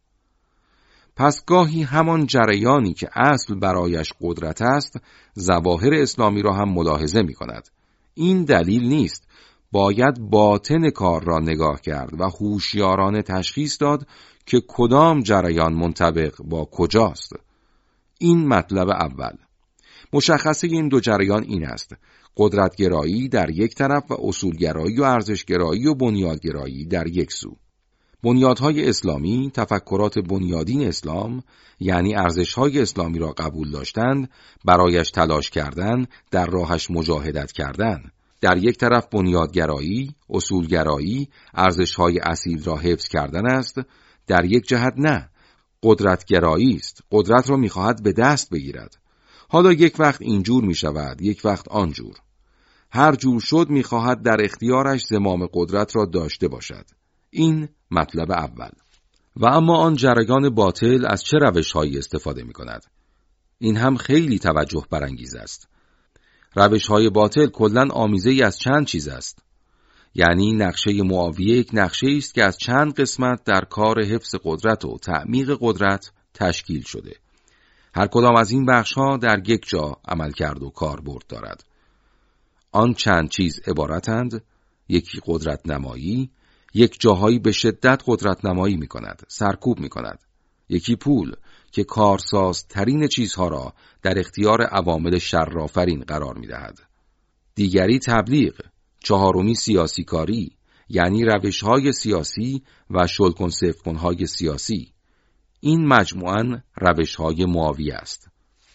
پس گاهی همان جریانی که اصل برایش قدرت است، ظواهر اسلامی را هم ملاحظه می کند. این دلیل نیست. باید باطن کار را نگاه کرد و هوشیارانه تشخیص داد که کدام جریان منطبق با کجاست. این مطلب اول. مشخصه این دو جریان این است: قدرتگرایی در یک طرف و اصولگرایی و ارزشگرایی و بنیادگرایی در یک سو. بنیادهای اسلامی، تفکرات بنیادین اسلام، یعنی ارزشهای اسلامی را قبول داشتند، برایش تلاش کردن، در راهش مجاهدت کردن. در یک طرف بنیادگرایی، اصولگرایی، ارزشهای اصیل را حفظ کردن است، در یک جهت نه، قدرتگرایی است. قدرت را می‌خواهد به دست بگیرد. حالا یک وقت اینجور می‌شود، یک وقت آنجور. هر جور شد می‌خواهد در اختیارش زمام قدرت را داشته باشد. این مطلب اول. و اما آن جریان باطل از چه روش‌هایی استفاده می‌کند؟ این هم خیلی توجه برانگیز است. روش‌های باطل کلاً آمیزه‌ای از چند چیز است. یعنی نقشه معاویه یک نقشه‌ای است که از چند قسمت در کار حفظ قدرت و تعمیق قدرت تشکیل شده. هر کدام از این بخش‌ها در یک جا عمل کرد و کاربرد دارد. آن چند چیز عبارتند: یکی قدرت نمایی، یک جاهایی به شدت قدرت نمایی می کند، سرکوب می کند. یکی پول که کارساز ترین چیزها را در اختیار عوامل شرآفرین قرار می دهد. دیگری تبلیغ، چهارمی سیاسی کاری، یعنی روش‌های سیاسی و شلکن سفکن‌های سیاسی. این مجموعاً روش‌های معاویه است.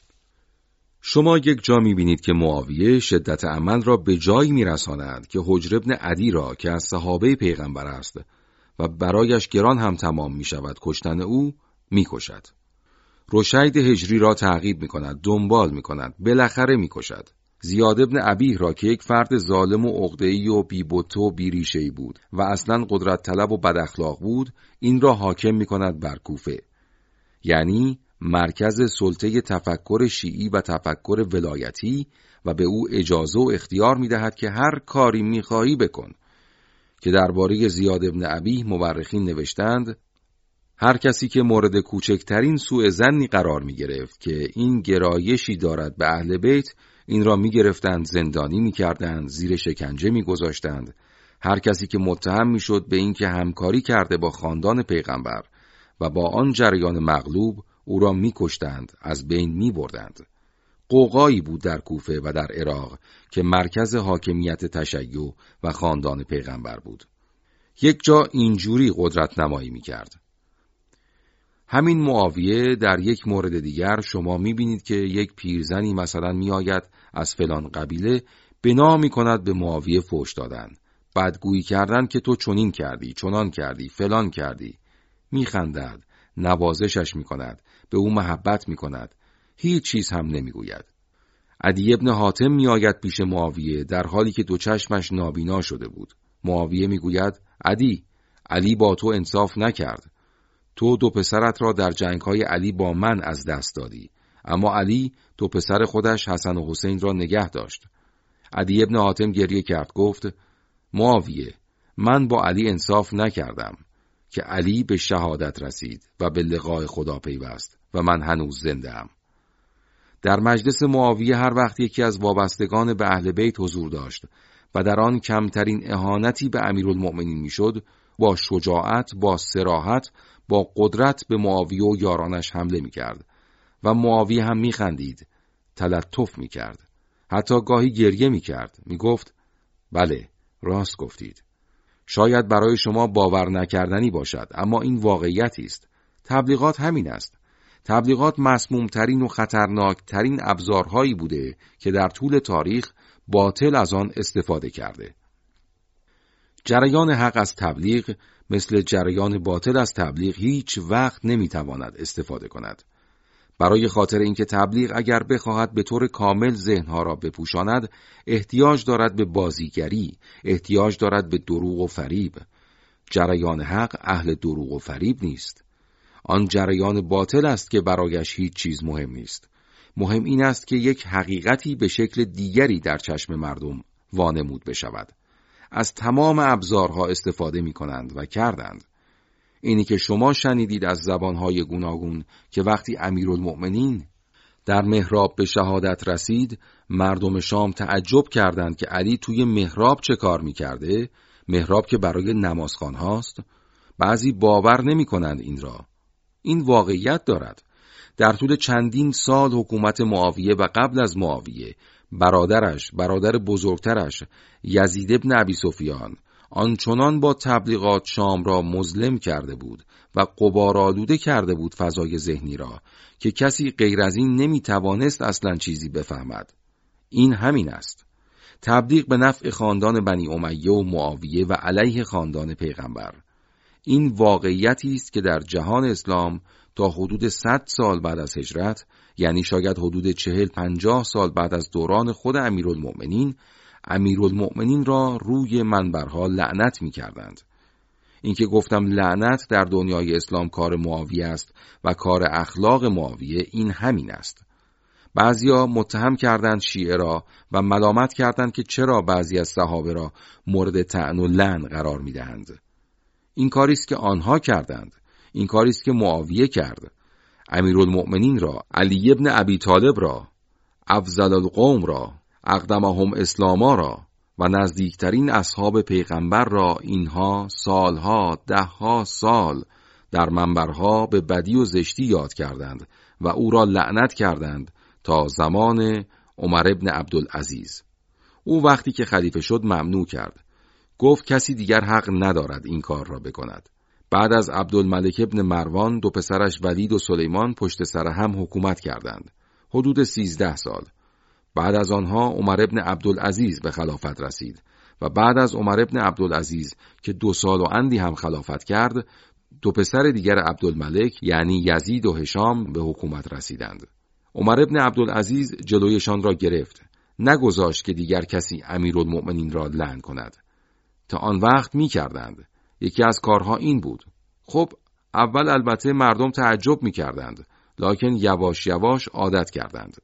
شما یک جا می‌بینید که معاویه شدت عمل را به جایی می‌رساند که حجر ابن عدی را که از صحابه پیغمبر است و برایش گران هم تمام می‌شود کشتن او، می‌کشد. رشید هجری را تعقیب می‌کند، دنبال می‌کند، بالاخره می‌کشد. زیاد ابن ابیه را که یک فرد ظالم و عقده‌ای و بی‌بت و بی‌ریشه‌ای بود و اصلاً قدرت طلب و بد اخلاق بود، این را حاکم می‌کند بر کوفه، یعنی مرکز سلطه تفکر شیعی و تفکر ولایتی، و به او اجازه و اختیار می‌دهد که هر کاری می‌خواهی بکن. که درباره زیاد ابن ابیه مورخین نوشتند هر کسی که مورد کوچکترین سوء ظنی قرار می‌گرفت که این گرایشی دارد به اهل بیت، این را می‌گرفتند، زندانی می‌کردند، زیر شکنجه می‌گذاشتند. هر کسی که متهم می‌شد به این که همکاری کرده با خاندان پیغمبر و با آن جریان مغلوب، او را می‌کشتند، از بین می‌بردند. قوقایی بود در کوفه و در عراق که مرکز حاکمیت تشیع و خاندان پیغمبر بود. یک جا اینجوری قدرت نمایی می‌کرد. همین معاویه در یک مورد دیگر شما می‌بینید که یک پیرزنی مثلا می‌آید از فلان قبیله بنا می‌کند به معاویه فحش دادن، بدگویی کردن که تو چنین کردی، چنان کردی، فلان کردی. می‌خندد، نوازشش می‌کند، به او محبت می‌کند، هیچ چیز هم نمی‌گوید. عدی ابن حاتم می‌آید پیش معاویه در حالی که دو چشمش نابینا شده بود. معاویه می‌گوید علی با تو انصاف نکرد. تو دو پسرت را در جنگ‌های علی با من از دست دادی، اما علی دو پسر خودش حسن و حسین را نگه داشت. عدی ابن حاتم گریه کرد، گفت معاویه، من با علی انصاف نکردم که علی به شهادت رسید و به لقاء خدا پیوست و من هنوز زنده ام. در مجلس معاویه هر وقت یکی از وابستگان به اهل بیت حضور داشت و در آن کمترین اهانتی به امیرالمؤمنین میشد، با شجاعت، با صراحت، با قدرت به معاویه و یارانش حمله میکرد و معاویه هم میخندید، تلطف میکرد، حتی گاهی گریه میکرد، میگفت بله، راست گفتید. شاید برای شما باور نکردنی باشد، اما این واقعیتی است. تبلیغات همین است. تبلیغات مسمومترین و خطرناکترین ابزارهایی بوده که در طول تاریخ باطل از آن استفاده کرده. جریان حق از تبلیغ مثل جریان باطل از تبلیغ هیچ وقت نمیتواند استفاده کند. برای خاطر اینکه تبلیغ اگر بخواهد به طور کامل ذهنها را بپوشاند، احتیاج دارد به بازیگری، احتیاج دارد به دروغ و فریب. جریان حق اهل دروغ و فریب نیست. آن جریان باطل است که برایش هیچ چیز مهم نیست. مهم این است که یک حقیقتی به شکل دیگری در چشم مردم وانمود بشود. از تمام ابزارها استفاده می کنند و کردند. اینی که شما شنیدید از زبانهای گوناگون که وقتی امیرالمؤمنین در محراب به شهادت رسید، مردم شام تعجب کردند که علی توی محراب چه کار می کرده؟ محراب که برای نمازخوان هاست. بعضی باور نمی کنند این را. این واقعیت دارد. در طول چندین سال حکومت معاویه و قبل از معاویه، برادر بزرگترش یزید ابن ابی سفیان آنچنان با تبلیغات شام را مظلم کرده بود و غبارآلوده کرده بود فضای ذهنی را که کسی غیر از این نمیتوانست اصلا چیزی بفهمد. این همین است. تبلیغ به نفع خاندان بنی امیه و معاویه و علیه خاندان پیغمبر. این واقعیتی است که در جهان اسلام تا حدود 100 سال بعد از هجرت، یعنی شاید حدود 40-50 سال بعد از دوران خود امیرالمؤمنین را روی منبرها لعنت می کردند. این که گفتم لعنت در دنیای اسلام کار معاویه است و کار اخلاق معاویه، این همین است. بعضیا متهم کردند شیعه را و ملامت کردند که چرا بعضی از صحابه را مورد طعن و لعن قرار می دهند. این کاری است که آنها کردند. این کاری است که معاویه کرد. امیرالمؤمنین را، علی ابن ابی طالب را، افضل القوم را، اقدمهم اسلاما را و نزدیکترین اصحاب پیغمبر را اینها سالها، 10 سال در منبرها به بدی و زشتی یاد کردند و او را لعنت کردند تا زمان عمر ابن عبدالعزیز. او وقتی که خلیفه شد ممنوع کرد. گفت کسی دیگر حق ندارد این کار را بکند. بعد از عبدالملک ابن مروان 2 پسرش ولید و سلیمان پشت سر هم حکومت کردند. حدود 13 سال. بعد از آنها عمر ابن عبدالعزیز به خلافت رسید و بعد از عمر ابن عبدالعزیز که 2 سال و اندی هم خلافت کرد، دو پسر دیگر عبدالملک یعنی یزید و هشام به حکومت رسیدند. عمر ابن عبدالعزیز جلویشان را گرفت. نگذاشت که دیگر کسی امیرالمؤمنین را لعن کند. تا آن وقت می کردند. یکی از کارها این بود. خب اول البته مردم تعجب می کردند، لکن یواش یواش عادت کردند.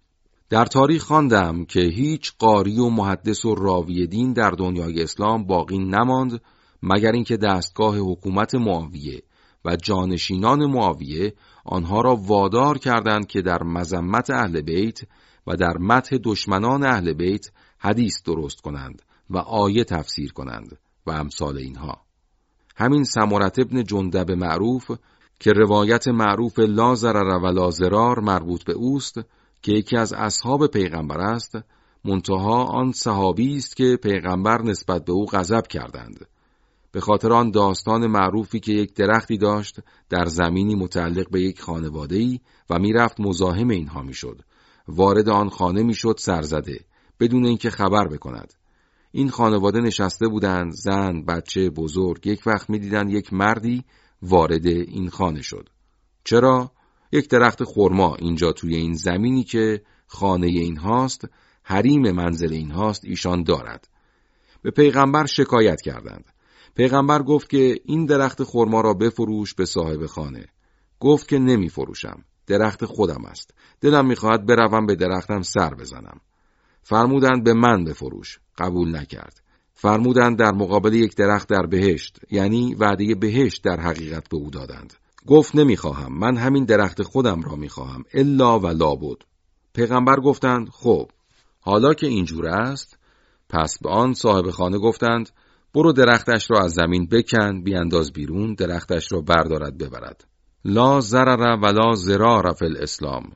در تاریخ خواندم که هیچ قاری و محدث و راوی دین در دنیای اسلام باقی نماند مگر اینکه دستگاه حکومت معاویه و جانشینان معاویه آنها را وادار کردند که در مذمت اهل بیت و در مدح دشمنان اهل بیت حدیث درست کنند و آیه تفسیر کنند و امثال اینها. همین سمرة ابن جندب معروف که روایت معروف لا ضرر و لا ضرار مربوط به اوست که یکی از اصحاب پیغمبر است، منتها آن صحابی است که پیغمبر نسبت به او غضب کردند. به خاطر آن داستان معروفی که یک درختی داشت در زمینی متعلق به یک خانواده‌ای و میرفت مزاحم اینها میشد. وارد آن خانه میشد سرزده بدون اینکه خبر بکند. این خانواده نشسته بودند، زن، بچه، بزرگ. یک وقت میدیدند یک مردی وارد این خانه شد. چرا؟ یک درخت خرما اینجا توی این زمینی که خانه این هاست، حریم منزل این هاست، ایشان دارد. به پیغمبر شکایت کردند. پیغمبر گفت که این درخت خرما را بفروش به صاحب خانه. گفت که نمی فروشم. درخت خودم است. دلم میخواهد بروم به درختم سر بزنم. فرمودند به من بفروش. قبول نکرد. فرمودند در مقابل یک درخت در بهشت، یعنی وعده بهشت در حقیقت به او دادند. گفت نمیخواهم، من همین درخت خودم را میخواهم، الا و لابد. پیغمبر گفتند خب حالا که اینجور است، پس به آن صاحب خانه گفتند برو درختش را از زمین بکن، بیانداز بیرون، درختش را بردارد ببرد. لا ضرر و لا ضرار فی الاسلام.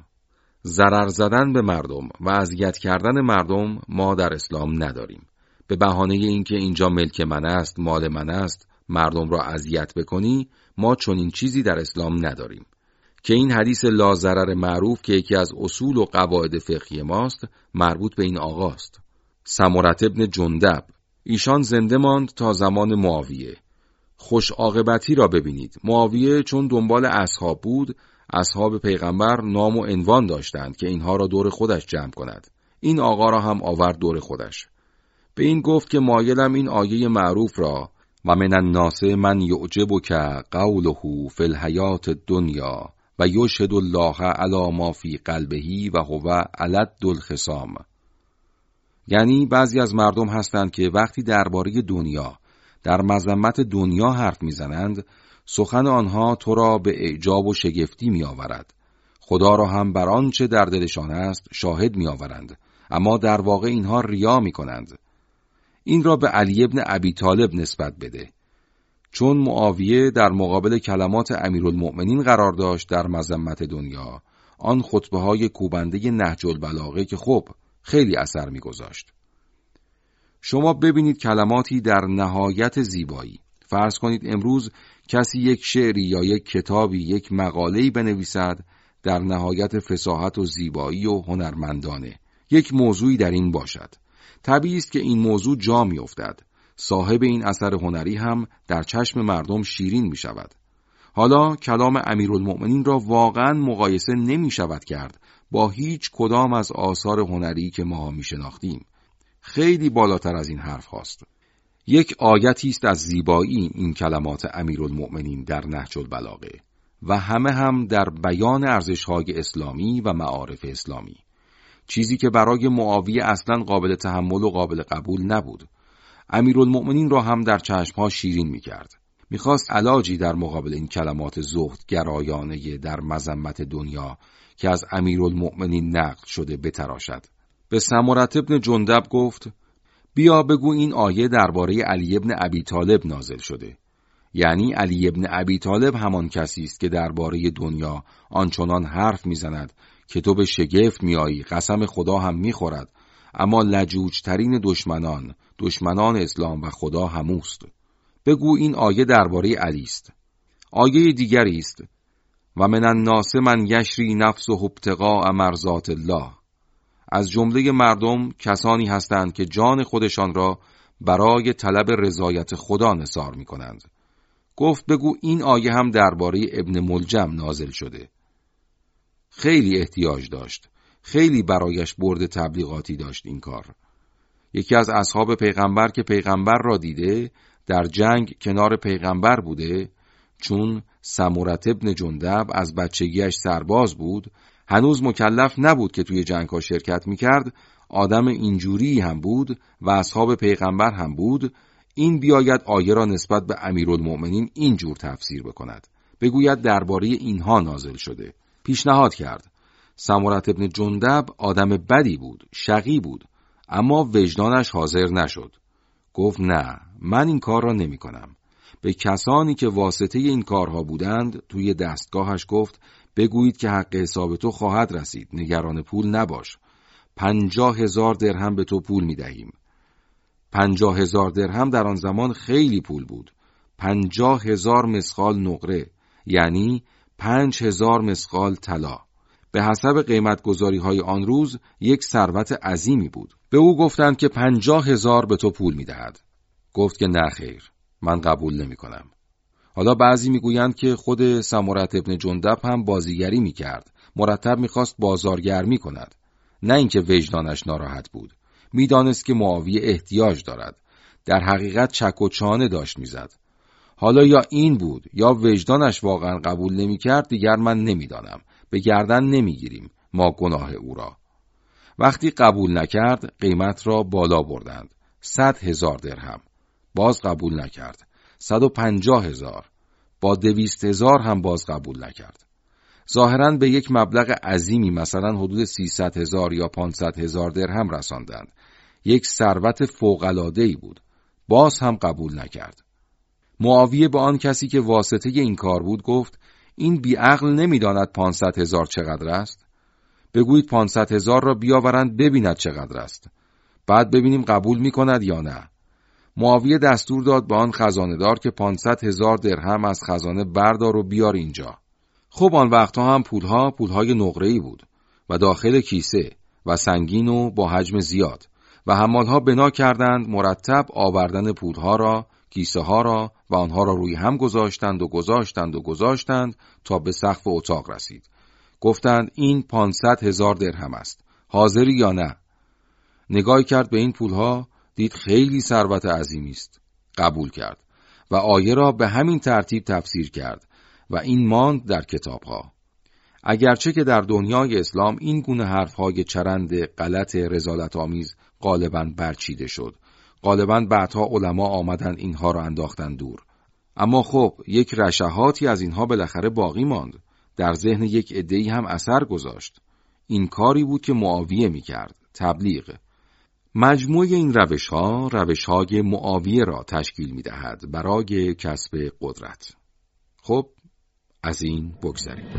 ضرر زدن به مردم و اذیت کردن مردم ما در اسلام نداریم. به بهانه اینکه اینجا ملک من است، مال من است، مردم را اذیت بکنی، ما چنین چیزی در اسلام نداریم. که این حدیث لا ضرر معروف که یکی از اصول و قواعد فقهی ماست، مربوط به این آقاست. سمرة ابن جندب، ایشان زنده ماند تا زمان معاویه. خوش عاقبتی را ببینید. معاویه چون دنبال اصحاب بود، اصحاب پیغمبر نام و عنوان داشتند که اینها را دور خودش جمع کند. این آقا را هم آورد دور خودش. به این گفت که مایلم این آیه معروف را و من الناس من یعجبک قوله فی الحیات الدنیا و یشهد الله علی ما فی قلبه و هو الد الخصام. یعنی بعضی از مردم هستند که وقتی درباره دنیا، در مذمت دنیا حرف میزنند، سخن آنها تو را به اعجاب و شگفتی می آورد. خدا را هم بر آنچه در دلشان است شاهد می آورند، اما در واقع اینها ریا می کنند. این را به علی ابن ابی طالب نسبت بده. چون معاویه در مقابل کلمات امیرالمؤمنین قرار داشت در مذمت دنیا، آن خطبه های کوبنده نهج البلاغه که خب خیلی اثر می گذاشت. شما ببینید کلماتی در نهایت زیبایی. فرض کنید امروز کسی یک شعری یا یک کتابی، یک مقاله‌ای بنویسد در نهایت فصاحت و زیبایی و هنرمندانه. یک موضوعی در این باشد. طبیعی است که این موضوع جا می افتد. صاحب این اثر هنری هم در چشم مردم شیرین می شود. حالا کلام امیرالمؤمنین را واقعا مقایسه نمی شود کرد با هیچ کدام از آثار هنری که ما می شناختیم. خیلی بالاتر از این حرف هاست. یک آیتی است از زیبایی این کلمات امیرالمؤمنین در نهج البلاغه و همه هم در بیان ارزش‌های اسلامی و معارف اسلامی. چیزی که برای معاویه اصلاً قابل تحمل و قابل قبول نبود. امیرالمؤمنین را هم در چشمها شیرین می‌کرد. می‌خواست علاجی در مقابل این کلمات زهدگرایانه در مذمت دنیا که از امیرالمؤمنین نقل شده بتراشد. به سمرة ابن جندب گفت بیا بگو این آیه درباره علی ابن ابی طالب نازل شده. یعنی علی ابن ابی طالب همان کسی است که درباره دنیا آنچنان حرف میزند که تو به شگفت میایی، قسم خدا هم میخورد، اما لجوجترین دشمنان اسلام و خدا هموست. بگو این آیه درباره علی است. آیه دیگری است و من الناس من یشری نفسه ابتغاء مرضات الله. از جمله مردم کسانی هستند که جان خودشان را برای طلب رضایت خدا نثار می کنند. گفت بگو این آیه هم درباره ابن ملجم نازل شده. خیلی احتیاج داشت. خیلی برایش برد تبلیغاتی داشت این کار. یکی از اصحاب پیغمبر که پیغمبر را دیده، در جنگ کنار پیغمبر بوده، چون سمرة ابن جندب از بچگیش سرباز بود، هنوز مکلف نبود که توی جنگ ها شرکت میکرد، آدم اینجوری هم بود و اصحاب پیغمبر هم بود. این بیاید آیه را نسبت به امیرالمؤمنین اینجور تفسیر بکند، بگوید درباره اینها نازل شده. پیشنهاد کرد. سمرة ابن جندب آدم بدی بود، شقی بود، اما وجدانش حاضر نشد. گفت نه، من این کار را نمی کنم. به کسانی که واسطه این کارها بودند توی دستگاهش گفت بگویید که حق حساب تو خواهد رسید، نگران پول نباش. 50,000 درهم به تو پول می دهیم. 50,000 درهم در آن زمان خیلی پول بود. 50,000 مسقال نقره، یعنی 5,000 مسقال طلا. به حسب قیمت گذاری های آن روز یک ثروت عظیمی بود. به او گفتند که 50,000 به تو پول می دهد. گفت که نه خیر، من قبول نمی کنم. حالا بعضی می گویند که خود سمرة ابن جندب هم بازیگری می کرد. مرتب می خواست بازارگرمی کند. نه اینکه وجدانش ناراحت بود. می دانست که معاویه احتیاج دارد. در حقیقت چک و چانه داشت می زد. حالا یا این بود یا وجدانش واقعا قبول نمی کرد، دیگر من نمی دانم. به گردن نمی گیریم ما گناه او را. وقتی قبول نکرد قیمت را بالا بردند. 100,000 درهم. باز قبول نکرد. 150,000. با 200,000 هم باز قبول نکرد. ظاهراً به یک مبلغ عظیمی مثلا حدود 300,000 یا 500,000 درهم رساندند. یک ثروت فوق‌العاده‌ای بود. باز هم قبول نکرد. معاویه به آن کسی که واسطه این کار بود گفت این بیعقل نمی‌داند 500,000 چقدر است؟ بگویید 500,000 را بیاورند ببیند چقدر است. بعد ببینیم قبول می‌کند یا نه. معاویه دستور داد به آن خزانه‌دار که 500,000 درهم از خزانه بردار و بیار اینجا. خب آن وقتها هم پولهای نقره‌ای بود و داخل کیسه و سنگین و با حجم زیاد و حمالها بنا کردند مرتب آوردن پولها را، کیسه ها را و آنها را روی هم گذاشتند تا به سقف اتاق رسید. گفتند این 500,000 درهم است. حاضری یا نه؟ نگاه کرد به این پولها، دید خیلی ثروت عظیمی است. قبول کرد و آیه را به همین ترتیب تفسیر کرد و این ماند در کتابها. اگرچه که در دنیای اسلام این گونه حرفهای چرند غلط رذالت آمیز غالباً برچیده شد. غالباً بعدها علما آمدن اینها را انداختن دور. اما خب یک رشحاتی از اینها بالاخره باقی ماند. در ذهن یک عده‌ای هم اثر گذاشت. این کاری بود که معاویه می‌کرد، تبلیغ. مجموع این روش‌های معاویه را تشکیل می‌دهد برای کسب قدرت. خب از این بگذریم.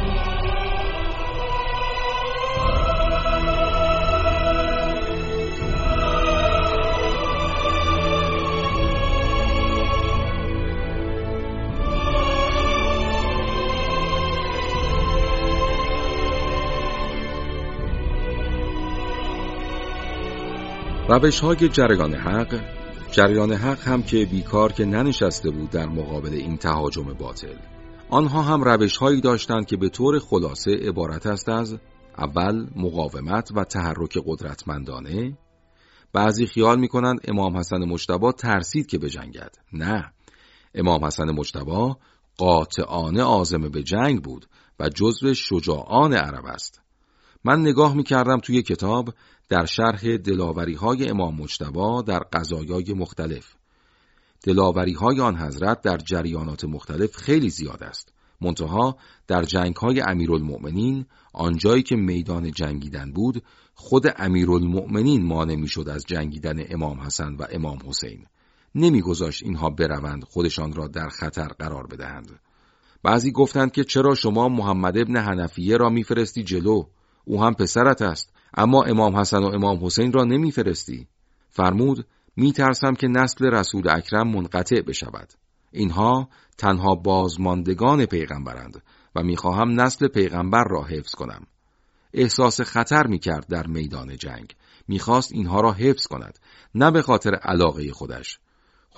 روش‌های جریان حق هم که بیکار که ننشسته بود در مقابل این تهاجم باطل. آنها هم روش‌هایی داشتند که به طور خلاصه عبارت است از اول مقاومت و تحرک قدرتمندانه. بعضی خیال می‌کنند امام حسن مجتبی ترسید که بجنگد. نه، امام حسن مجتبی قاطعانه عازم به جنگ بود و جزو شجاعان عرب است. من نگاه می‌کردم توی کتاب در شرح دلاوری‌های امام مجتبی در قضایای مختلف. دلاوری‌های آن حضرت در جریانات مختلف خیلی زیاد است. منتها در جنگ‌های امیرالمؤمنین، آنجایی که میدان جنگیدن بود، خود امیرالمؤمنین مانع می‌شد از جنگیدن امام حسن و امام حسین. نمی‌گذاشت اینها بروند خودشان را در خطر قرار بدهند. بعضی گفتند که چرا شما محمد ابن حنفیه را می‌فرستی جلو؟ او هم پسرت است. اما امام حسن و امام حسین را نمی‌فرستی. فرمود می‌ترسم که نسل رسول اکرم منقطع بشود. اینها تنها بازماندگان پیغمبرند و می‌خواهم نسل پیغمبر را حفظ کنم. احساس خطر می‌کرد در میدان جنگ. می‌خواست اینها را حفظ کند، نه به خاطر علاقه خودش.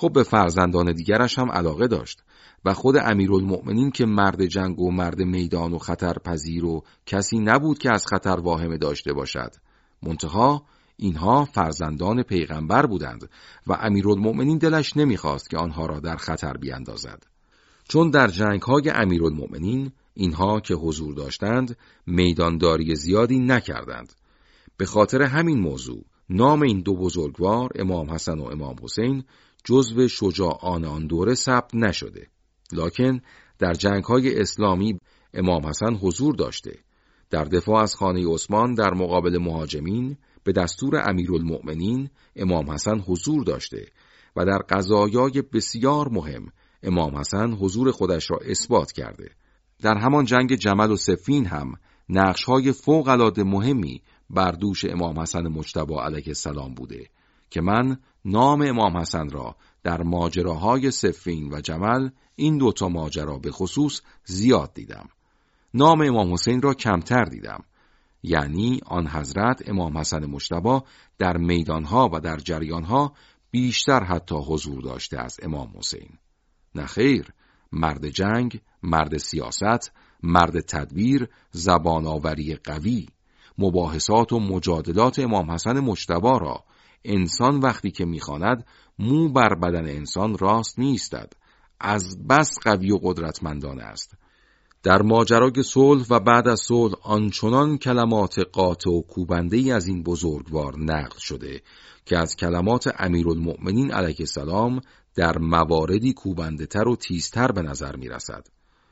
خب به فرزندان دیگرش هم علاقه داشت و خود امیرالمؤمنین که مرد جنگ و مرد میدان و خطر پذیر و کسی نبود که از خطر واهمه داشته باشد. منتها اینها فرزندان پیغمبر بودند و امیرالمؤمنین دلش نمیخواست که آنها را در خطر بیاندازد. چون در جنگ‌های امیرالمؤمنین اینها که حضور داشتند میدانداری زیادی نکردند. به خاطر همین موضوع نام این دو بزرگوار امام حسن و امام حسین جزو شجاعان آن دوره ثبت نشده. لکن در جنگ‌های اسلامی امام حسن حضور داشته. در دفاع از خانه عثمان در مقابل مهاجمین به دستور امیرالمؤمنین امام حسن حضور داشته و در قضایای بسیار مهم امام حسن حضور خودش را اثبات کرده. در همان جنگ جمل و صفین هم نقش‌های فوق‌العاده مهمی بر دوش امام حسن مجتبی علیه السلام بوده که من نام امام حسن را در ماجراهای صفین و جمل، این دوتا ماجرا به خصوص، زیاد دیدم. نام امام حسین را کمتر دیدم. یعنی آن حضرت امام حسن مجتبی در میدانها و در جریانها بیشتر حتی حضور داشته از امام حسین. نه خیر، مرد جنگ، مرد سیاست، مرد تدبیر، زبان آوری قوی، مباحثات و مجادلات امام حسن مجتبی را انسان وقتی که میخواند مو بر بدن انسان راست نیستد، از بس قوی و قدرتمندانه است. در ماجرای صلح و بعد از صلح آنچنان کلمات قاطع و کوبنده‌ای از این بزرگوار نقل شده که از کلمات امیرالمؤمنین علیه السلام در مواردی کوبنده‌تر و تیزتر به نظر می رسد.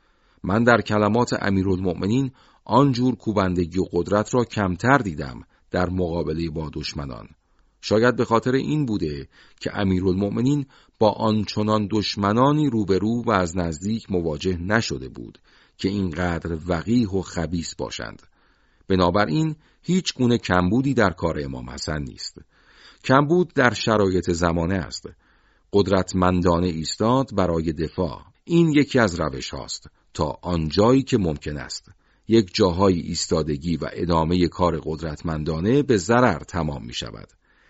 من در کلمات امیرالمؤمنین آنجور کوبندگی و قدرت را کمتر دیدم در مقابله با دشمنان. شاید به خاطر این بوده که امیرالمؤمنین با آنچنان دشمنانی روبرو و از نزدیک مواجه نشده بود که اینقدر وقیح و خبیث باشند. بنابراین هیچ گونه کمبودی در کار امام حسن نیست. کمبود در شرایط زمانه است. قدرتمندانه ایستاد برای دفاع. این یکی از روش هاست تا آنجایی که ممکن است. یک جاهای ایستادگی و ادامه کار قدرتمندانه به ضرر تمام می شود.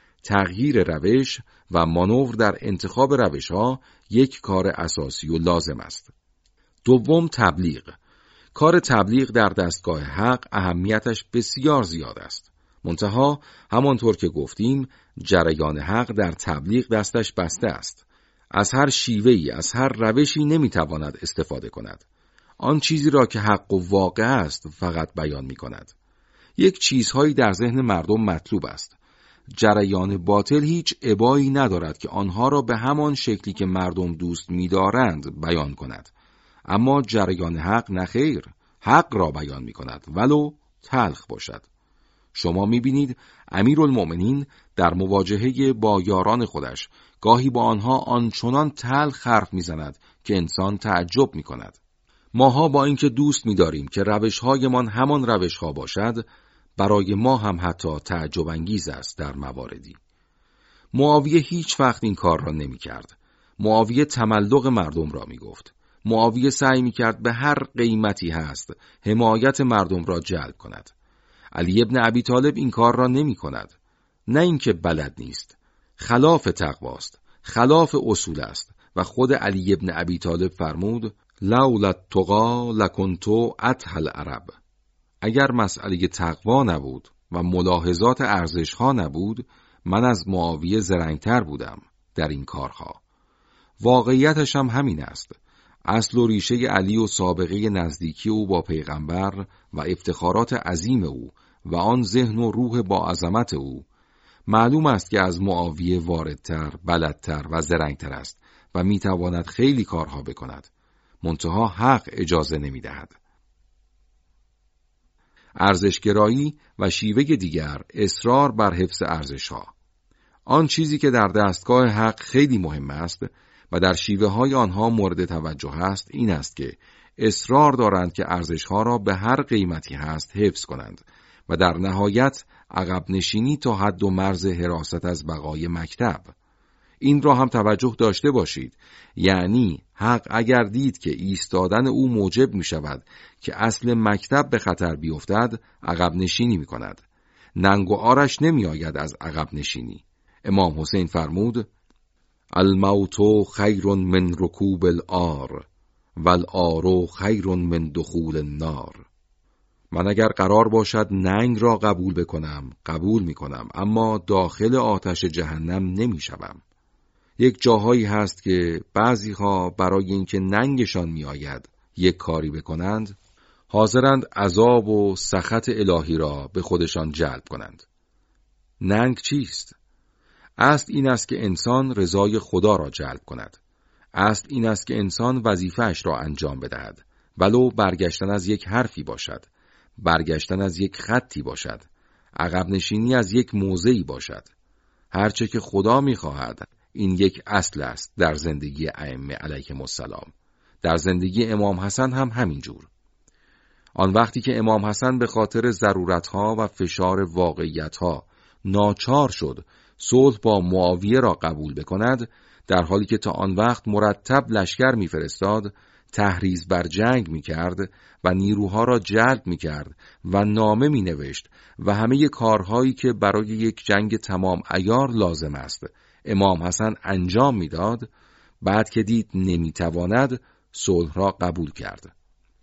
تغییر روش و مانور در انتخاب روش ها یک کار اساسی و لازم است. دوم، تبلیغ. کار تبلیغ در دستگاه حق اهمیتش بسیار زیاد است. منتها همانطور که گفتیم جریان حق در تبلیغ دستش بسته است. از هر شیوهی، از هر روشی نمیتواند استفاده کند. آن چیزی را که حق و واقع است فقط بیان می کند. یک چیزهایی در ذهن مردم مطلوب است. جریان باطل هیچ ابایی ندارد که آنها را به همان شکلی که مردم دوست می دارند بیان کند. اما جریان حق نخیر، حق را بیان می کند ولو تلخ باشد. شما می بینید امیرالمؤمنین در مواجهه با یاران خودش گاهی با آنها آنچنان تلخ حرف می زند که انسان تعجب می کند. ماها با اینکه دوست می داریم که روش‌هایمان همان روش‌ها باشد، برای ما هم حتی تعجب انگیز است در مواردی. معاویه هیچ وقت این کار را نمی کرد. معاویه تملق مردم را می گفت. معاویه سعی می کرد به هر قیمتی هست حمایت مردم را جلب کند. علی ابن ابی طالب این کار را نمی کند. نه اینکه بلد نیست، خلاف تقواست، خلاف اصول است و خود علی ابن ابی طالب فرمود لولا التقی لکنت اتقی العرب. اگر مسئله تقوا نبود و ملاحظات ارزش‌ها نبود، من از معاویه زرنگتر بودم در این کارها. واقعیتش هم همین است. اصل و ریشه علی و سابقه نزدیکی او با پیغمبر و افتخارات عظیم او و آن ذهن و روح با عظمت او معلوم است که از معاویه واردتر، بلدتر و زرنگتر است و میتواند خیلی کارها بکند. منتها حق اجازه نمیدهد. ارزشگرایی و شیوه دیگر اصرار بر حفظ ارزش‌ها. آن چیزی که در دستگاه حق خیلی مهم است و در شیوه‌های آنها مورد توجه است این است که اصرار دارند که ارزش‌ها را به هر قیمتی هست حفظ کنند و در نهایت عقب نشینی تا حد و مرز حراست از بقای مکتب. این را هم توجه داشته باشید، یعنی حق اگر دید که ایستادن او موجب می شود که اصل مکتب به خطر بیفتد، عقب نشینی می کند. ننگ و عارش نمی آید از عقب نشینی. امام حسین فرمود الموت خیر من رکوب العار والعار خیر من دخول النار. من اگر قرار باشد ننگ را قبول بکنم، قبول میکنم، اما داخل آتش جهنم نمیشوم. یک جاهایی هست که بعضیها برای اینکه ننگشان میآید یک کاری بکنند، حاضرند عذاب و سخط الهی را به خودشان جلب کنند. ننگ چیست؟ اصل این است که انسان رضای خدا را جلب کند. اصل این است که انسان وظیفه‌اش را انجام بدهد، ولو برگشتن از یک حرفی باشد، برگشتن از یک خطی باشد، عقب نشینی از یک موضعی باشد. هرچه که خدا می‌خواهد، این یک اصل است در زندگی ائمه علیهم السلام. در زندگی امام حسن هم همینجور. آن وقتی که امام حسن به خاطر ضرورتها و فشار واقعیتها ناچار شد صلح با معاویه را قبول بکند، در حالی که تا آن وقت مرتب لشکر می‌فرستاد، تحریض بر جنگ می‌کرد و نیروها را جلب می‌کرد و نامه می‌نوشت و همه کارهایی که برای یک جنگ تمام عیار لازم است امام حسن انجام می‌داد، بعد که دید نمی‌تواند صلح را قبول کرد.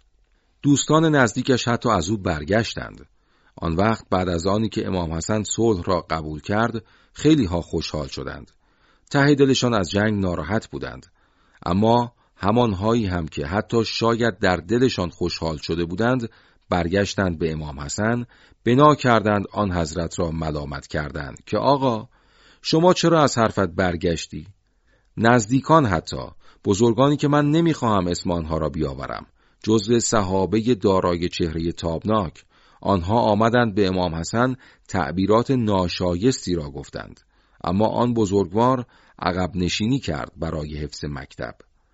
دوستان نزدیکش حتی از او برگشتند. آن وقت بعد از آنی که امام حسن صلح را قبول کرد، خیلی ها خوشحال شدند. ته دلشان از جنگ ناراحت بودند، اما همانهایی هم که حتی شاید در دلشان خوشحال شده بودند، برگشتند به امام حسن، بنا کردند آن حضرت را ملامت کردند که آقا شما چرا از حرفت برگشتی؟ نزدیکان، حتی بزرگانی که من نمیخواهم اسم آنها را بیاورم، جزو صحابه دارای چهره تابناک، آنها آمدند به امام حسن تعبیرات ناشایستی را گفتند، اما آن بزرگوار عقب نشینی کرد برای حفظ مکتب.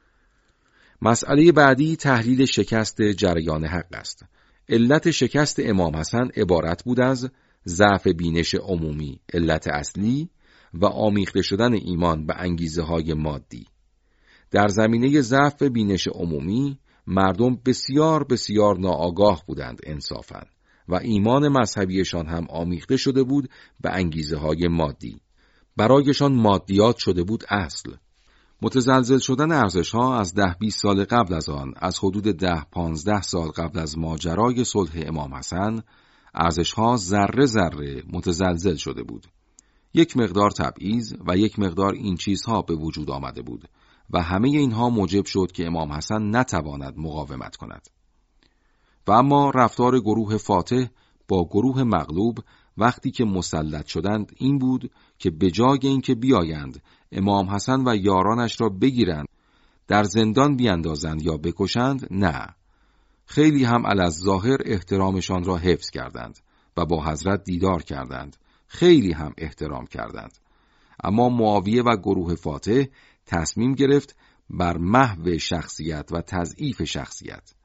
مسئله بعدی تحلیل شکست جریان حق است. علت شکست امام حسن عبارت بود از ضعف بینش عمومی، علت اصلی، و آمیخته شدن ایمان به انگیزه‌های مادی. در زمینه ضعف بینش عمومی، مردم بسیار بسیار ناآگاه بودند انصافاً، و ایمان مذهبیشان هم آمیخته شده بود به انگیزه‌های مادی. برایشان مادیات شده بود اصل. متزلزل شدن ارزش‌ها از 10-20 سال قبل از آن، از حدود 10-15 سال قبل از ماجرای صلح امام حسن، ارزش‌ها ذره ذره متزلزل شده بود. یک مقدار تبعیض و یک مقدار این چیزها به وجود آمده بود و همه اینها موجب شد که امام حسن نتواند مقاومت کند. و اما رفتار گروه فاتح با گروه مغلوب وقتی که مسلط شدند این بود که به جای اینکه بیایند امام حسن و یارانش را بگیرند، در زندان بیاندازند یا بکشند، نه، خیلی هم علی‌الظاهر احترامشان را حفظ کردند و با حضرت دیدار کردند، خیلی هم احترام کردند. اما معاویه و گروه فاتح تصمیم گرفت بر محو شخصیت و تضعیف شخصیت.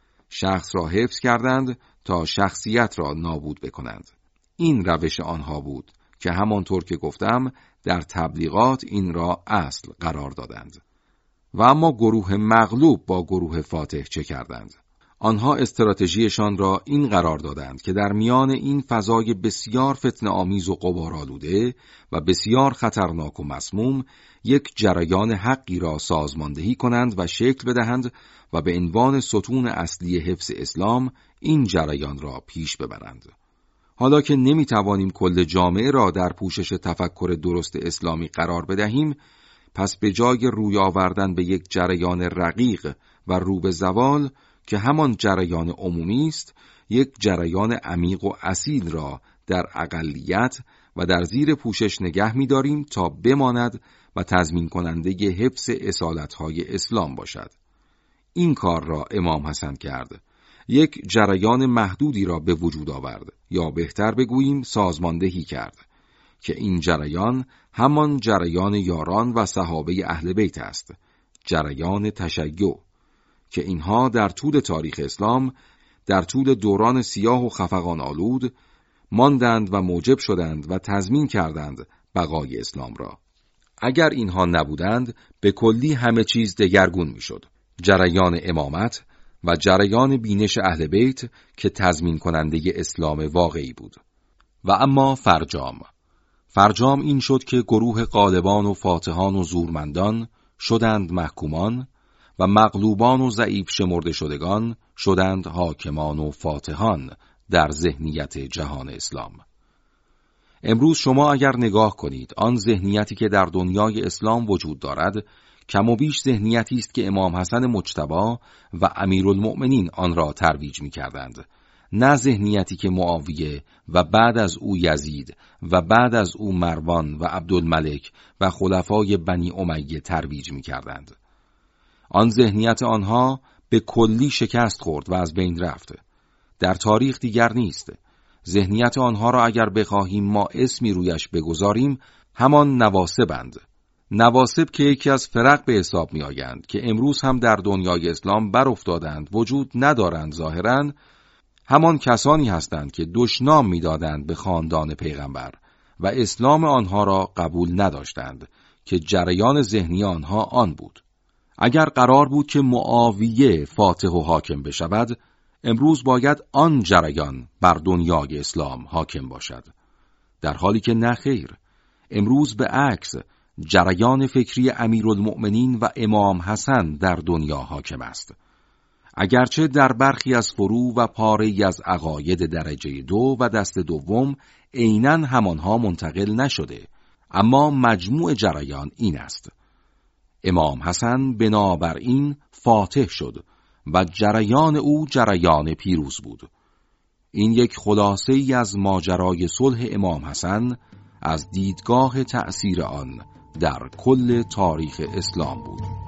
شخص را حفظ کردند تا شخصیت را نابود بکنند. این روش آنها بود که همانطور که گفتم در تبلیغات این را اصل قرار دادند. و اما گروه مغلوب با گروه فاتح چه کردند؟ آنها استراتژیشان را این قرار دادند که در میان این فضای بسیار فتنه‌آمیز و غبارآلوده و بسیار خطرناک و مسموم یک جریان حقی را سازماندهی کنند و شکل بدهند و به عنوان ستون اصلی حفظ اسلام این جریان را پیش ببرند. حالا که نمیتوانیم کل جامعه را در پوشش تفکر درست اسلامی قرار بدهیم، پس به جای روی آوردن به یک جریان رقیق و رو به زوال که همان جریان عمومی است، یک جریان عمیق و اصیل را در اقلیت و در زیر پوشش نگه می‌داریم تا بماند و تضمین کننده حفظ اصالت‌های اسلام باشد. این کار را امام حسن کرد. یک جریان محدودی را به وجود آورد، یا بهتر بگوییم سازماندهی کرد، که این جریان همان جریان یاران و صحابه اهل بیت است، جریان تشیع، که اینها در طول تاریخ اسلام، در طول دوران سیاه و خفقان آلود، ماندند و موجب شدند و تضمین کردند بقای اسلام را. اگر اینها نبودند، به کلی همه چیز دگرگون میشد. جریان امامت و جریان بینش اهل بیت که تضمین کننده اسلام واقعی بود. و اما فرجام این شد که گروه غالبان و فاتحان و زورمندان شدند محکومان و مغلوبان و ضعیف شمرده شدگان شدند حاکمان و فاتحان در ذهنیت جهان اسلام. امروز شما اگر نگاه کنید آن ذهنیتی که در دنیای اسلام وجود دارد کم و بیش ذهنیتی است که امام حسن مجتبی و امیرالمؤمنین آن را ترویج می‌کردند، نه ذهنیتی که معاویه و بعد از او یزید و بعد از او مروان و عبدالملک و خلفای بنی امیه ترویج می‌کردند. آن ذهنیت آنها به کلی شکست خورد و از بین رفت. در تاریخ دیگر نیست. ذهنیت آنها را اگر بخواهیم ما اسمی رویش بگذاریم همان نواصبند. نواصب که یکی از فرق به حساب می آیند که امروز هم در دنیای اسلام بر افتادند، وجود ندارند ظاهراً، همان کسانی هستند که دشنام می دادند به خاندان پیغمبر و اسلام آنها را قبول نداشتند که جریان ذهنی آنها آن بود. اگر قرار بود که معاویه فاتح و حاکم بشود، امروز باید آن جریان بر دنیای اسلام حاکم باشد، در حالی که نه خیر. امروز به عکس جریان فکری امیرالمؤمنین و امام حسن در دنیا حاکم است. اگرچه در برخی از فرو و پاره‌ای از عقاید درجه 2 و دست دوم عیناً همانها منتقل نشده، اما مجموع جریان این است: امام حسن بنابراین فاتح شد و جریان او جریان پیروز بود. این یک خلاصه ای از ماجرای صلح امام حسن از دیدگاه تأثیر آن در کل تاریخ اسلام بود.